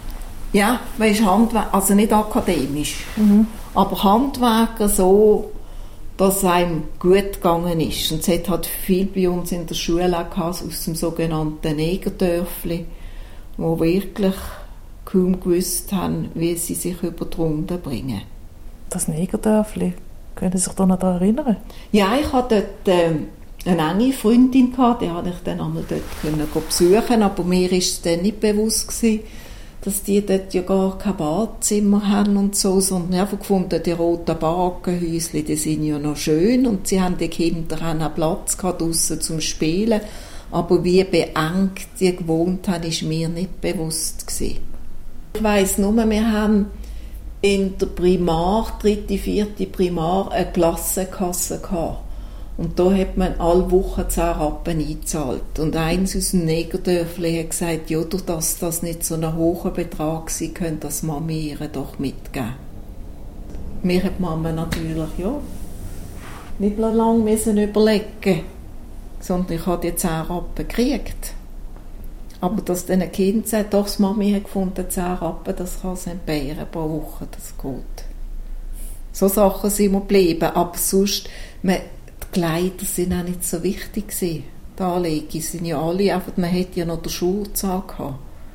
Ja, man ist Handwerker, also nicht akademisch, mhm. aber Handwerker so, dass es einem gut gegangen ist. Und es hat halt viel bei uns in der Schule auch gehabt, aus dem sogenannten Negerdörfli, wo wirklich kaum gewusst haben, wie sie sich über die Runde bringen. Das Negerdörfli, können Sie sich da noch daran erinnern? Ja, ich hatte dort ähm, eine enge Freundin gehabt, die konnte ich dann einmal dort können besuchen, aber mir war es dann nicht bewusst gewesen, dass die dort ja gar kein Badzimmer haben und so, sondern einfach gefunden, die roten Bagenhäuschen, die sind ja noch schön und sie haben die Kinder auch Platz gehabt draussen zum Spielen, aber wie beengt die gewohnt haben, ist mir nicht bewusst gewesen. Ich weiss nur, wir haben in der Primar, dritte, vierte Primar, eine Klassenkasse gehabt. Und da hat man alle Wochen zehn Rappen eingezahlt. Und eins aus dem Negerdörfli hat gesagt, ja, durch das das nicht so ein hoher Betrag sein könnte, das Mami ihr doch mitgeben. Mir hat Mama natürlich, ja, nicht lange müssen überlegen, sondern ich habe die zehn Rappen gekriegt. Aber dass dann ein Kind sagt, doch, das Mami hat gefunden, zehn Rappen, das kann es entbehren pro Woche, das geht. So Sachen sind wir geblieben, aber sonst, man, die Kleider sind auch nicht so wichtig gewesen. Die Anlege sind ja alle, einfach, man hätte ja noch den Schurz angehabt.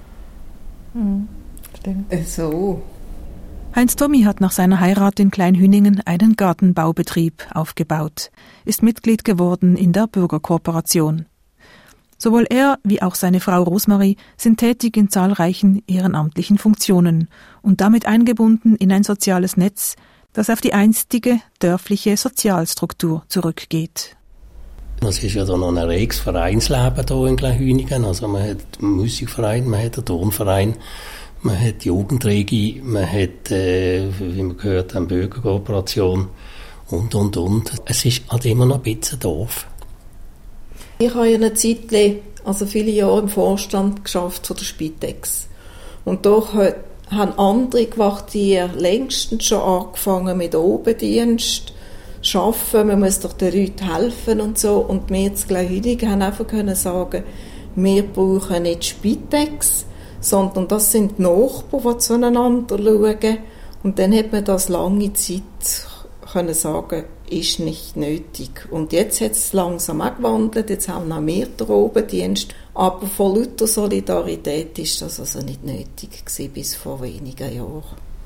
Mhm, stimmt. So. Heinz Tommy hat nach seiner Heirat in Kleinhüningen einen Gartenbaubetrieb aufgebaut, ist Mitglied geworden in der Bürgerkooperation. Sowohl er wie auch seine Frau Rosmarie sind tätig in zahlreichen ehrenamtlichen Funktionen und damit eingebunden in ein soziales Netz, das auf die einstige dörfliche Sozialstruktur zurückgeht. Es ist ja da noch ein reges Vereinsleben hier in Kleinhüningen. Also man hat einen Musikverein, man hat einen Turnverein, man hat die Jugendregie, man hat, äh, wie wir gehört haben, Bürgerkooperation und, und, und. Es ist halt immer noch ein bisschen Dorf. Ich habe ja eine Zeit lang, also viele Jahre im Vorstand geschafft von der Spitex. Und doch haben andere Quartiere längstens schon angefangen mit Obendienst, arbeiten, man muss doch den Leuten helfen und so. Und wir in Kleinhüningen haben einfach können sagen, wir brauchen nicht Spitex, sondern das sind die Nachbarn, die zueinander schauen. Und dann hat man das lange Zeit können sagen, ist nicht nötig. Und jetzt hat es langsam auch gewandelt, jetzt haben wir mehr den Obendienst, aber von lauter Solidarität ist das also nicht nötig gewesen, bis vor wenigen Jahren.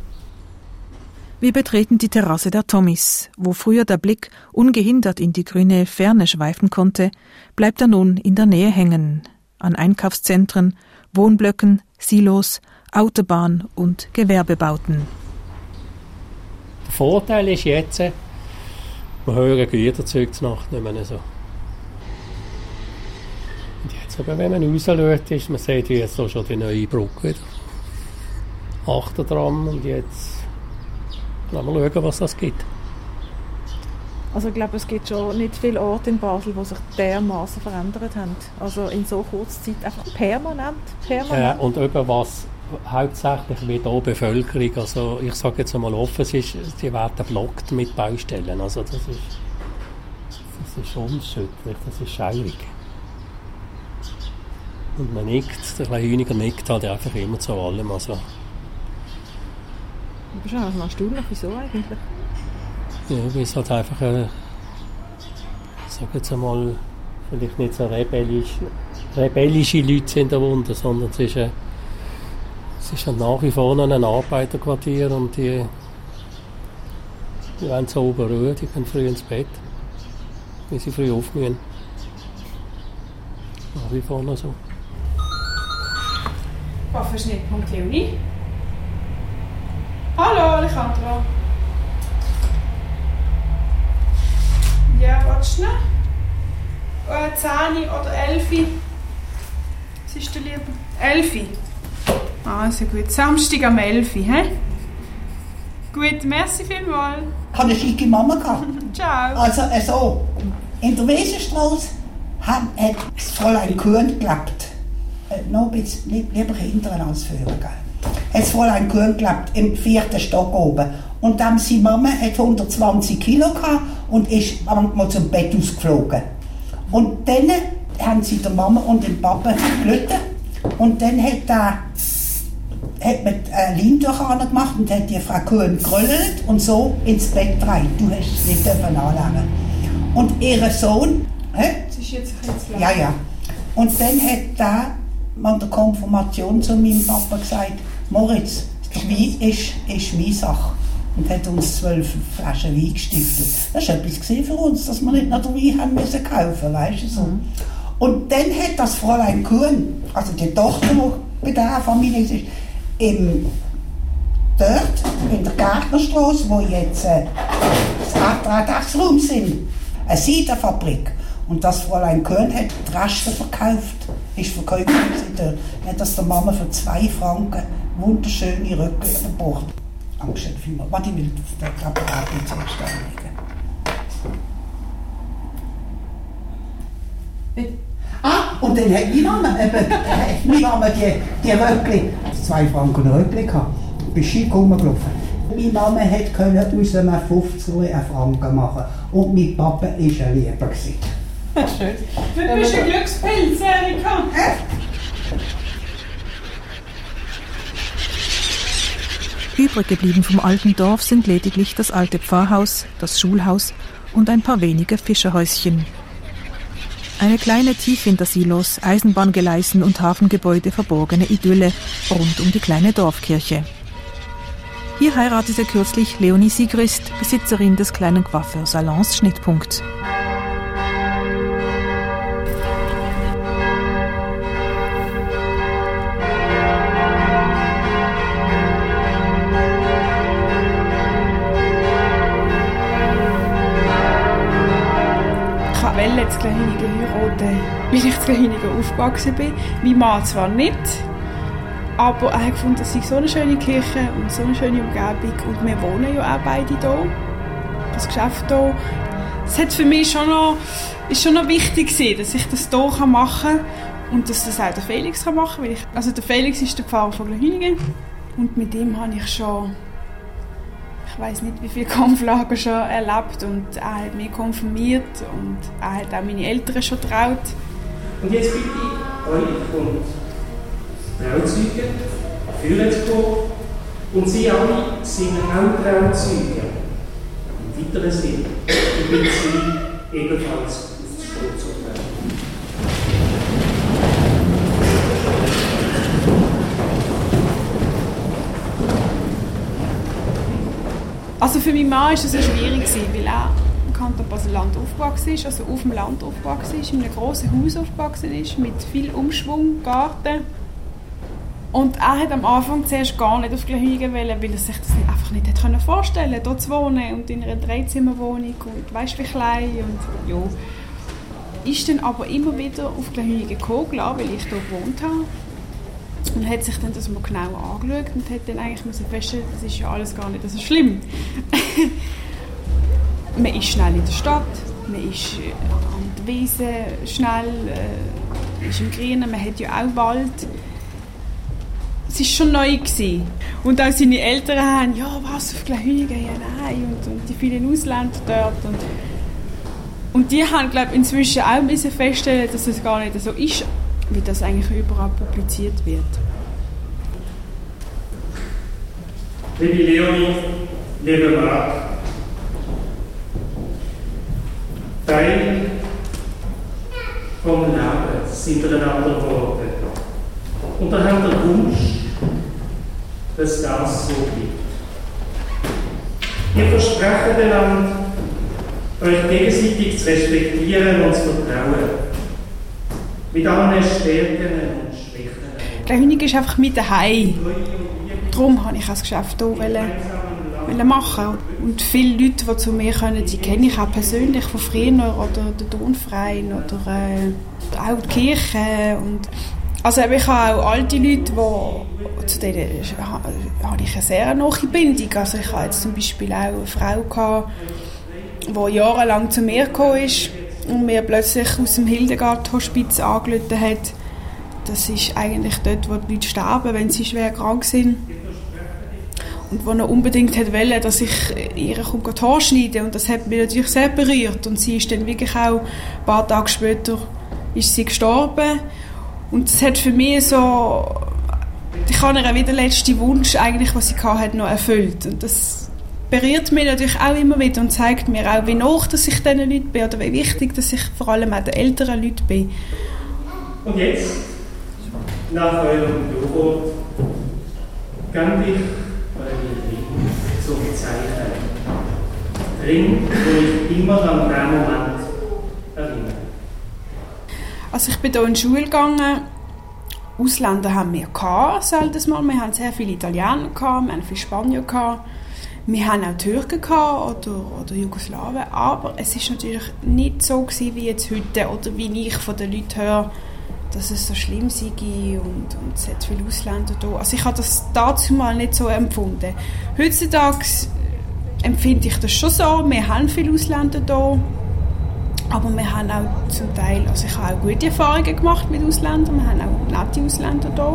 Wir betreten die Terrasse der Tommys, wo früher der Blick ungehindert in die grüne Ferne schweifen konnte, bleibt er nun in der Nähe hängen, an Einkaufszentren, Wohnblöcken, Silos, Autobahn und Gewerbebauten. Der Vorteil ist jetzt, wir hören Güterzüge zur Nacht nicht mehr so. Und jetzt aber, wenn man rausschaut, ist, man sieht jetzt auch schon die neue Brücke wieder. Achter dran und jetzt lassen wir schauen, was das gibt. Also ich glaube, es gibt schon nicht viele Orte in Basel, die sich dermaßen verändert haben. Also in so kurzer Zeit einfach permanent, permanent. Äh, und über was hauptsächlich wie die Bevölkerung, also ich sage jetzt einmal offen, es ist, sie werden geblockt mit Baustellen. Also das ist, das ist unschüttlich, das ist schaurig. Und man nickt, der Kleinhüniger nickt halt einfach immer zu allem. Also. Du bist auch noch erstaunlich, wieso eigentlich? Ja, weil es halt einfach, äh, ich sage jetzt einmal, vielleicht nicht so rebellisch, rebellische Leute sind da unten, sondern es ist, äh, es ist halt nach wie vor ein Arbeiterquartier und die, die wollen so oben ruhen, die gehen früh ins Bett, wenn sie früh aufmühen. Nach wie vor noch so. Waffenschnitt Punkt Leonie. Hallo Alejandro. Ja, warte schnell. Äh, zehn oder elf? Was ist dir lieber? elf. Ah, sehr gut. Samstag am elf, hä? Gut, merci vielmals. Ich hatte eine schicke Mama gehabt. Ciao. Also, also, in der Wesenstraße hat, hat das Fräulein Kuhn gelebt. Äh, noch ein bisschen, nicht, lieber hinteren als vorher, gell? Hat das Fräulein Kuhn gelebt, im vierten Stock oben. Und dann seine Mama hat hundertzwanzig Kilo gehabt und ist manchmal zum Bett ausgeflogen. Und dann haben sie der Mama und dem Papa gelitten. Und dann hat er hat man ein Leintuch gemacht und hat die Frau Kuhn gerollt und so ins Bett rein. Du hast es nicht anlangen. Und ihr Sohn, hä? Das ist jetzt ein bisschen Ja, ja. Und dann hat er an der Konfirmation zu meinem Papa gesagt, Moritz, der Wein ist, ist meine Sache. Und hat uns zwölf Flaschen Wein gestiftet. Das war etwas für uns, dass wir nicht noch den Wein haben müssen kaufen, weißt du so. Mhm. Und dann hat das Fräulein Kuhn, also die Tochter, die bei dieser Familie ist, im, dort in der Gärtnerstraße, wo jetzt äh, das Dachsraum sind, eine Seidenfabrik. Und das Fräulein Kuhn hat die Reste verkauft, ist Verkäuferin dort. Hat das der Mama für zwei Franken wunderschöne Röcke gebracht. Dankeschön vielmals. Warte, ich will den Apparat nicht zuerst anlegen. Ah, und dann hat meine Mama, eben, hat meine Mama die, die Röckli, zwei Franken Röckli gehabt, bis Ski rumgelaufen. Meine Mama hat können aus einem fünfzig einen Franken machen und mein Papa war ein Lieber. Schön. Du bist ein Glückspilz, Erika. Übrig geblieben vom alten Dorf sind lediglich das alte Pfarrhaus, das Schulhaus und ein paar wenige Fischerhäuschen. Eine kleine tief hinter Silos, Eisenbahngeleisen und Hafengebäude verborgene Idylle rund um die kleine Dorfkirche. Hier heiratete kürzlich Leonie Sigrist, Besitzerin des kleinen Coiffeursalons Schnittpunkt. Ich wollte jetzt Kleinhünigen heiraten, weil ich in Kleinhünigen aufgewachsen bin. Mein Mann zwar nicht, aber er hat gefunden, es sei so eine schöne Kirche und so eine schöne Umgebung. Und wir wohnen ja auch beide hier. Das Geschäft hier. Es hat für mich schon noch, ist schon noch wichtig gewesen, dass ich das hier machen kann und dass das auch der Felix machen kann. Weil ich, also der Felix ist der Pfarrer von Kleinhünigen und mit ihm habe ich schon... Ich weiss nicht, wie viele Konflagen schon erlebt und er hat mich konfirmiert und er hat auch meine Eltern schon getraut. Und jetzt bitte ich euch und Trauzeugen führen zu kommen und sie alle sind auch Trauzeugen. Im weiteren Sinne, ich bitte sie ebenfalls aufzustehen zu trauen. Also für meinen Mann war es schwierig, weil er im Kanton Basel-Land aufgewachsen ist, also auf dem Land aufgewachsen ist, in einem grossen Haus aufgewachsen ist, mit viel Umschwung, Garten. Und er hat am Anfang zuerst gar nicht auf Kleinhünigen wollen, weil er sich das nicht, einfach nicht hätte vorstellen konnte, hier zu wohnen und in einer Dreizimmerwohnung und weisst wie klein und ja. Ist dann aber immer wieder auf Kleinhünigen gekommen, weil ich hier gewohnt habe. Und hat sich dann das mal genau angeschaut und hat dann eigentlich feststellen, das ist ja alles gar nicht so schlimm. Man ist schnell in der Stadt, man ist an der Wiese schnell, äh, ist im Grünen, man hat ja auch Wald. Es war schon neu gewesen. Und auch seine Eltern haben, ja was, auf Kleinhünigen, ja nein, und, und die vielen Ausländer dort. Und, und die haben, glaube ich, inzwischen auch müssen feststellen, dass es gar nicht so ist, wie das eigentlich überall publiziert wird. Liebe Leonie, lieber Marc, Teil vom Leben sind miteinander geworden. Und da haben wir Wunsch, dass das so bleibt. Wir versprechen einander, euch gegenseitig zu respektieren und zu vertrauen. Mit allen Stärken und Schwächen. Kleinhünigen ist einfach mit daheim. Darum wollte ich das Geschäft hier machen. Und viele Leute, die zu mir kommen, die kenne ich auch persönlich von früher oder den Turnverein oder äh, auch die Kirche. Und also ich habe auch alte Leute, die, zu denen habe ich eine sehr nahe Bindung. Also ich habe jetzt zum Beispiel auch eine Frau gehabt, die jahrelang zu mir gekommen ist und mir plötzlich aus dem Hildegard-Hospiz angerufen hat. Das ist eigentlich dort, wo die Leute sterben, wenn sie schwer krank sind. Und wo er unbedingt wollte, dass ich ihr die Haare schneide. Und das hat mich natürlich sehr berührt. Und sie ist dann wirklich auch, ein paar Tage später ist sie gestorben. Und das hat für mich so... Ich ich habe ihr wieder den letzten Wunsch, eigentlich, was sie hatte, noch erfüllt. Und das berührt mich natürlich auch immer wieder und zeigt mir auch, wie nah dass ich diesen Leuten bin oder wie wichtig, dass ich vor allem auch den älteren Leuten bin. Und jetzt, nach eurem Logo, kann ich euren Ring so bezeichnen. Ring, wo ich immer an diesen Moment erinnere. Also ich bin hier in die Schule gegangen. Ausländer haben wir gehabt, seltenes Mal. Wir haben sehr viele Italiener gehabt, wir haben viele Spanier gehabt. Wir haben auch Türken gehabt oder, oder Jugoslawen. Aber es ist natürlich nicht so gewesen, wie jetzt heute oder wie ich von den Leuten höre, dass es so schlimm sei und, und es hat viele Ausländer da. Also ich habe das dazu mal nicht so empfunden. Heutzutage empfinde ich das schon so. Wir haben viele Ausländer da. Aber wir haben auch zum Teil, also ich habe auch gute Erfahrungen gemacht mit Ausländern, wir haben auch nette Ausländer da.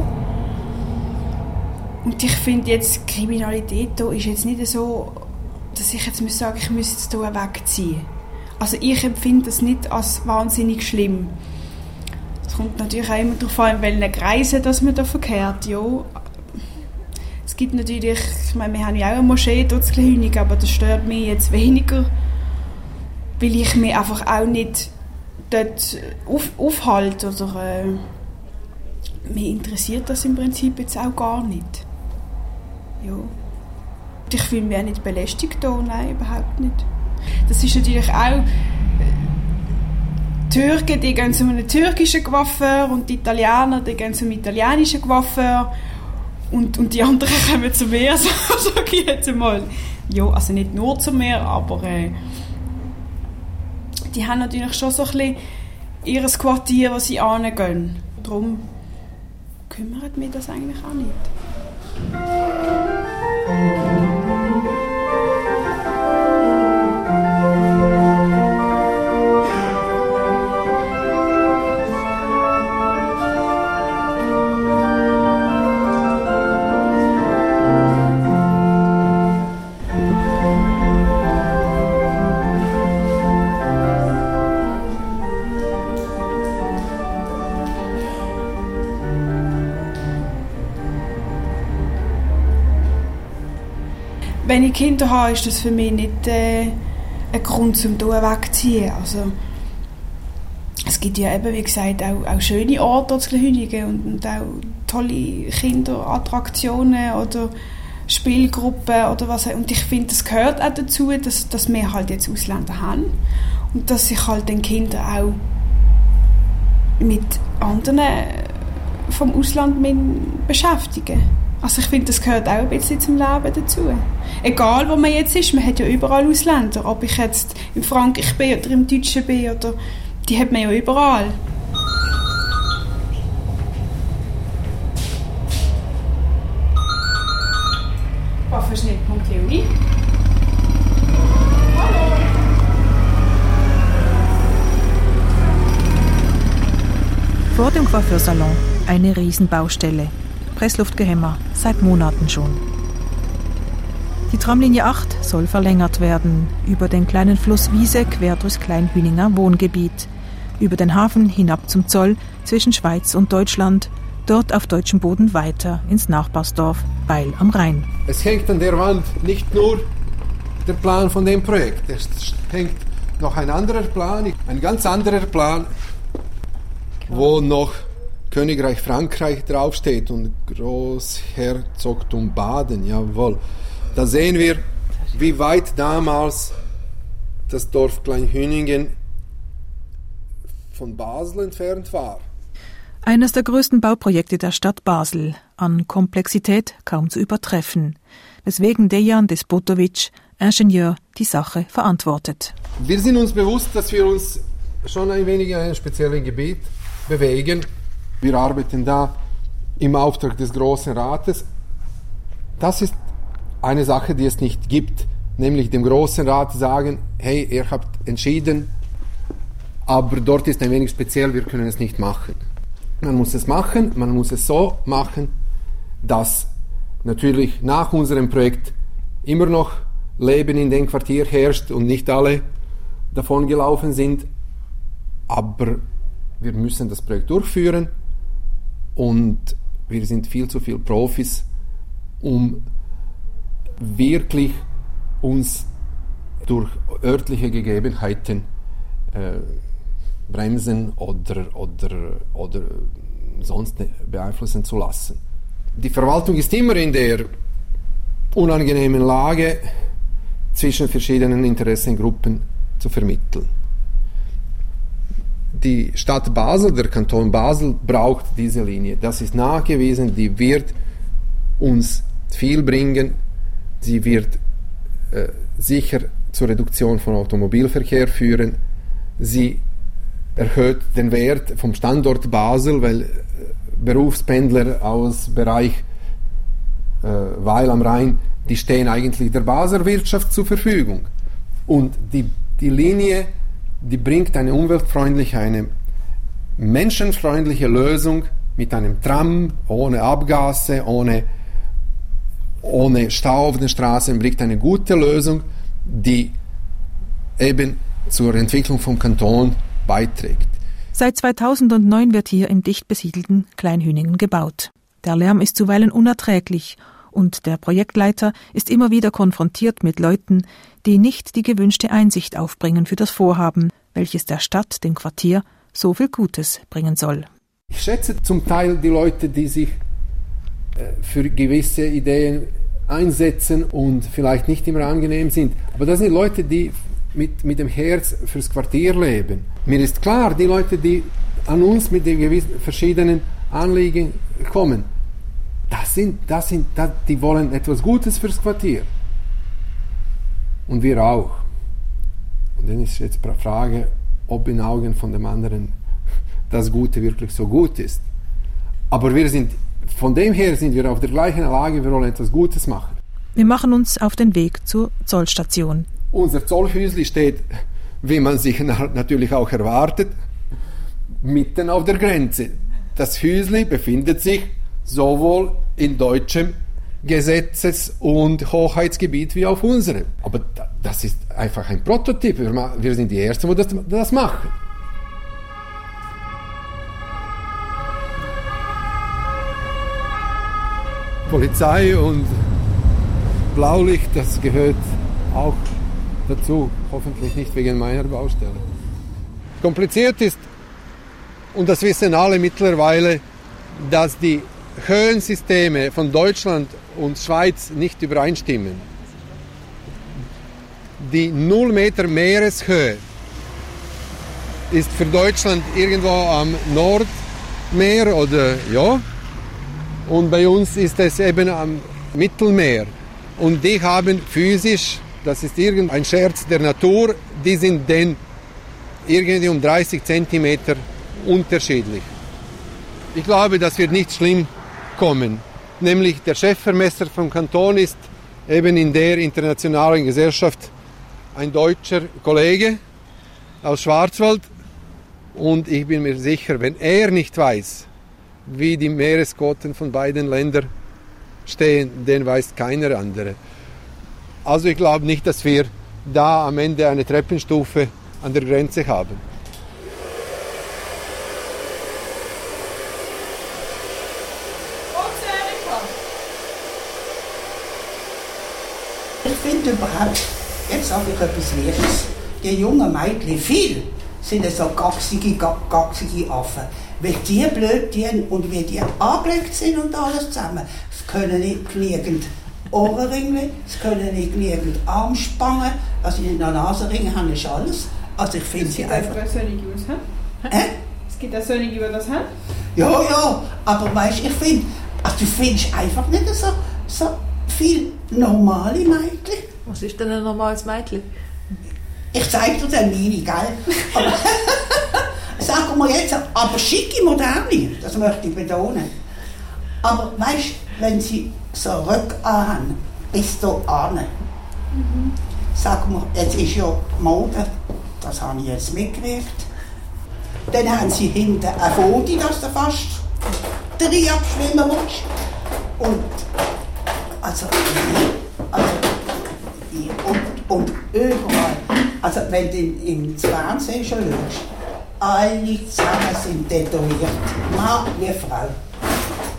Und ich finde jetzt, Kriminalität hier ist jetzt nicht so, dass ich jetzt muss sagen, ich müsste jetzt hier wegziehen. Also ich empfinde das nicht als wahnsinnig schlimm. Es kommt natürlich auch immer darauf an, in welchen Kreisen dass man da verkehrt. Ja. Es gibt natürlich, ich meine, wir haben ja auch eine Moschee dort in Hüningen, aber das stört mich jetzt weniger, weil ich mich einfach auch nicht dort auf, aufhalte oder äh, mich interessiert das im Prinzip jetzt auch gar nicht. Ja. Ich fühle mich auch nicht belästigt da, nein, überhaupt nicht. Das ist natürlich auch, die Türken, die gehen zu einem türkischen Coiffeur und die Italiener, die gehen zum italienischen Coiffeur und, und die anderen kommen zu mir, so sage ich jetzt einmal. Ja, also nicht nur zu mir, aber äh, die haben natürlich schon so ein bisschen ihr Quartier, wo sie hingehen. Darum kümmert mich das eigentlich auch nicht. Wenn ich Kinder habe, ist das für mich nicht äh, ein Grund, um hier wegzuziehen. Also, es gibt ja eben, wie gesagt, auch, auch schöne Orte in Hüningen und, und auch tolle Kinderattraktionen oder Spielgruppen oder was. Und ich finde, das gehört auch dazu, dass, dass wir halt jetzt Ausländer haben und dass sich halt den Kinder auch mit anderen vom Ausland beschäftigen. Also ich finde, das gehört auch ein bisschen zum Leben dazu. Egal, wo man jetzt ist, man hat ja überall Ausländer. Ob ich jetzt in Frankreich bin oder im Deutschen bin, oder, die hat man ja überall. Waffenschnitt Punkt Leonie. Hallo. Vor dem Coiffeursalon eine Riesenbaustelle. Pressluftgehämmer, seit Monaten schon. Die Tramlinie acht soll verlängert werden, über den kleinen Fluss Wiese quer durchs Kleinhüninger Wohngebiet, über den Hafen hinab zum Zoll zwischen Schweiz und Deutschland, dort auf deutschem Boden weiter ins Nachbarsdorf Beil am Rhein. Es hängt an der Wand nicht nur der Plan von dem Projekt, es hängt noch ein anderer Plan, ein ganz anderer Plan, wo noch Königreich Frankreich draufsteht und Großherzogtum Baden, jawohl. Da sehen wir, wie weit damals das Dorf Kleinhüningen von Basel entfernt war. Eines der größten Bauprojekte der Stadt Basel, an Komplexität kaum zu übertreffen, weswegen Dejan Despotovic, Ingenieur, die Sache verantwortet. Wir sind uns bewusst, dass wir uns schon ein wenig in einem speziellen Gebiet bewegen. Wir arbeiten da im Auftrag des Großen Rates. Das ist eine Sache, die es nicht gibt, nämlich dem Großen Rat sagen, hey, ihr habt entschieden, aber dort ist ein wenig speziell, wir können es nicht machen. Man muss es machen, man muss es so machen, dass natürlich nach unserem Projekt immer noch Leben in dem Quartier herrscht und nicht alle davon gelaufen sind, aber wir müssen das Projekt durchführen und wir sind viel zu viel Profis, um wirklich uns durch örtliche Gegebenheiten äh, bremsen oder, oder, oder sonst beeinflussen zu lassen. Die Verwaltung ist immer in der unangenehmen Lage, zwischen verschiedenen Interessengruppen zu vermitteln. Die Stadt Basel, der Kanton Basel, braucht diese Linie. Das ist nachgewiesen, die wird uns viel bringen. Sie wird äh, sicher zur Reduktion von Automobilverkehr führen. Sie erhöht den Wert vom Standort Basel, weil äh, Berufspendler aus Bereich äh, Weil am Rhein, die stehen eigentlich der Basler Wirtschaft zur Verfügung. Und die, die Linie, die bringt eine umweltfreundliche, eine menschenfreundliche Lösung mit einem Tram, ohne Abgase, ohne, ohne Stau auf den Straßen, bringt eine gute Lösung, die eben zur Entwicklung vom Kanton beiträgt. Seit zweitausendneun wird hier im dicht besiedelten Kleinhüningen gebaut. Der Lärm ist zuweilen unerträglich und der Projektleiter ist immer wieder konfrontiert mit Leuten, die nicht die gewünschte Einsicht aufbringen für das Vorhaben, welches der Stadt, dem Quartier, so viel Gutes bringen soll. Ich schätze zum Teil die Leute, die sich äh, für gewisse Ideen einsetzen und vielleicht nicht immer angenehm sind. Aber das sind Leute, die mit, mit dem Herz fürs Quartier leben. Mir ist klar, die Leute, die an uns mit den gewissen verschiedenen Anliegen kommen, das sind, das sind, das, die wollen etwas Gutes fürs Quartier. Und wir auch. Und dann ist jetzt die Frage, ob in Augen von dem anderen das Gute wirklich so gut ist. Aber wir sind, von dem her sind wir auf der gleichen Lage, wir wollen etwas Gutes machen. Wir machen uns auf den Weg zur Zollstation. Unser Zollhüsli steht, wie man sich natürlich auch erwartet, mitten auf der Grenze. Das Hüsli befindet sich sowohl in deutschem Gesetzes- und Hoheitsgebiet wie auf unserem. Aber das ist einfach ein Prototyp. Wir sind die Ersten, die das, das machen. Polizei und Blaulicht, das gehört auch dazu. Hoffentlich nicht wegen meiner Baustelle. Kompliziert ist, und das wissen alle mittlerweile, dass die Höhensysteme von Deutschland und Schweiz nicht übereinstimmen. Die null Meter Meereshöhe ist für Deutschland irgendwo am Nordmeer oder ja, und bei uns ist es eben am Mittelmeer. Und die haben physisch, das ist irgendein Scherz der Natur, die sind dann irgendwie um dreißig Zentimeter unterschiedlich. Ich glaube, das wird nicht schlimm kommen. Nämlich der Chefvermesser vom Kanton ist eben in der internationalen Gesellschaft ein deutscher Kollege aus Schwarzwald. Und ich bin mir sicher, wenn er nicht weiß, wie die Meeresquoten von beiden Ländern stehen, den weiß keiner andere. Also ich glaube nicht, dass wir da am Ende eine Treppenstufe an der Grenze haben. Ich finde überhaupt, jetzt sage ich etwas Wichtiges, die jungen Mädchen, viel sind so gaxige, gaxige Affen. Weil die blöd dienen und wie die angelegt sind und alles zusammen. Es können nicht genügend Ohrenringe, es können nicht genügend Armspangen, was sie in der Nasenringe haben, ist alles. Also ich finde sie einfach... Es gibt auch solche, die das haben. Äh? Es gibt auch solche, die das haben. Ja, ja, aber weißt du, ich finde, also du findest einfach nicht so, so viel normale Mädchen. Was ist denn ein normales Mädchen? Ich zeige dir dann meine, gell? Aber, sagen wir jetzt, aber schicke, moderne, das möchte ich betonen. Aber weißt du, wenn sie so Röcke anhaben, bis da an, mhm. Sagen wir, jetzt ist ja Mode, das habe ich jetzt mitgekriegt. Dann haben sie hinten ein Foto, dass du fast drei abschwimmen musst. Und, also, also und, und überall, also wenn du im Fernsehen schon schaust, alle zusammen sind tätowiert, Mann wie Frau.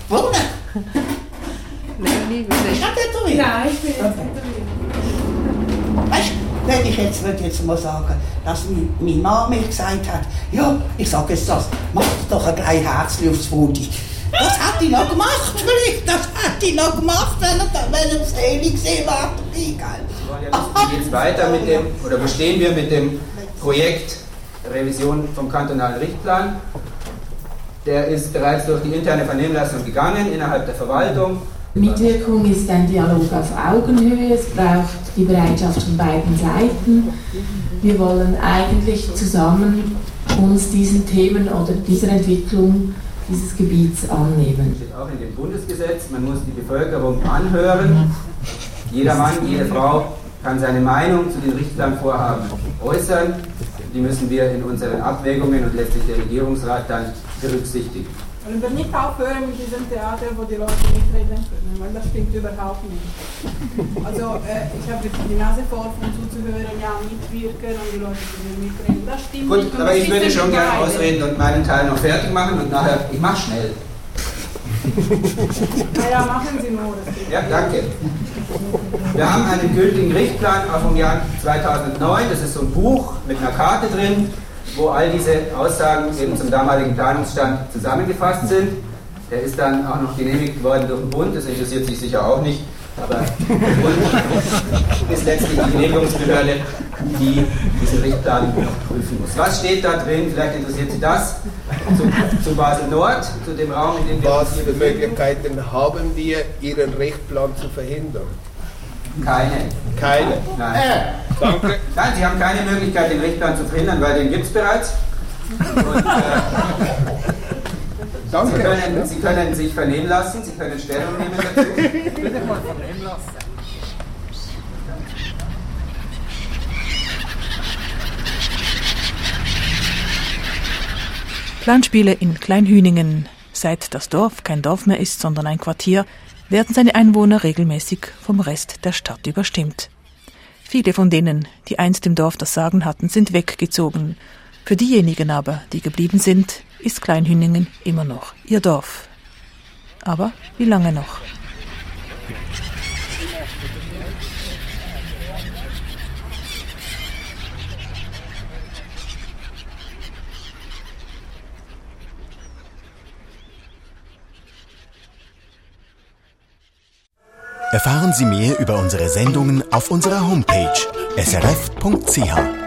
Wohnen? Leonie, bist du nicht tätowiert? Nein, ich bin nicht okay. tätowiert. Weißt du, wenn ich jetzt, würde jetzt mal sagen, dass meine Mama mir gesagt hat, ja, ich sage jetzt das, mach doch ein kleines Herzchen aufs Foodie. Das hat die noch gemacht, vielleicht, das hat die noch gemacht, wenn er, wenn er das Heli gesehen hat. Egal. Wie geht es weiter mit dem, oder wo stehen wir mit dem Projekt Revision vom kantonalen Richtplan? Der ist bereits durch die interne Vernehmlassung gegangen, innerhalb der Verwaltung. Mitwirkung ist ein Dialog auf Augenhöhe, es braucht die Bereitschaft von beiden Seiten. Wir wollen eigentlich zusammen uns diesen Themen oder dieser Entwicklung dieses Gebiets annehmen. Das steht auch in dem Bundesgesetz, man muss die Bevölkerung anhören. Jeder Mann, jede Frau kann seine Meinung zu den Richtplanvorhaben äußern. Die müssen wir in unseren Abwägungen und letztlich der Regierungsrat dann berücksichtigen. Wollen wir nicht aufhören mit diesem Theater, wo die Leute mitreden können, weil das stimmt überhaupt nicht. Also äh, ich habe die Nase voll von zuzuhören, ja, mitwirken und die Leute können mitreden. Das stimmt Gut, nicht. aber ich würde schon gerne ausreden und meinen Teil noch fertig machen und nachher, ich mache schnell. Naja, machen Sie nur. Das geht. Ja, danke. Wir haben einen gültigen Richtplan vom Jahr zweitausendneun, das ist so ein Buch mit einer Karte drin, wo all diese Aussagen eben zum damaligen Planungsstand zusammengefasst sind. Der ist dann auch noch genehmigt worden durch den Bund, das interessiert sich sicher auch nicht, aber der Bund ist letztlich die Genehmigungsbehörde, die diesen Richtplan prüfen muss. Was steht da drin? Vielleicht interessiert Sie das. Zu, zu Basel-Nord, zu dem Raum, in dem wir Was uns hier für befinden. Möglichkeiten haben wir, Ihren Richtplan zu verhindern? Keine. Keine? Nein. Äh, danke. Nein, Sie haben keine Möglichkeit, den Richtplan zu verhindern, weil den gibt es bereits. Und, äh, danke. Sie können, Sie können sich vernehmen lassen, Sie können Stellung nehmen dazu. Bitte mal vernehmen lassen. Planspiele in Kleinhüningen. Seit das Dorf kein Dorf mehr ist, sondern ein Quartier, werden seine Einwohner regelmäßig vom Rest der Stadt überstimmt. Viele von denen, die einst im Dorf das Sagen hatten, sind weggezogen. Für diejenigen aber, die geblieben sind, ist Kleinhüningen immer noch ihr Dorf. Aber wie lange noch? Erfahren Sie mehr über unsere Sendungen auf unserer Homepage s r f punkt c h.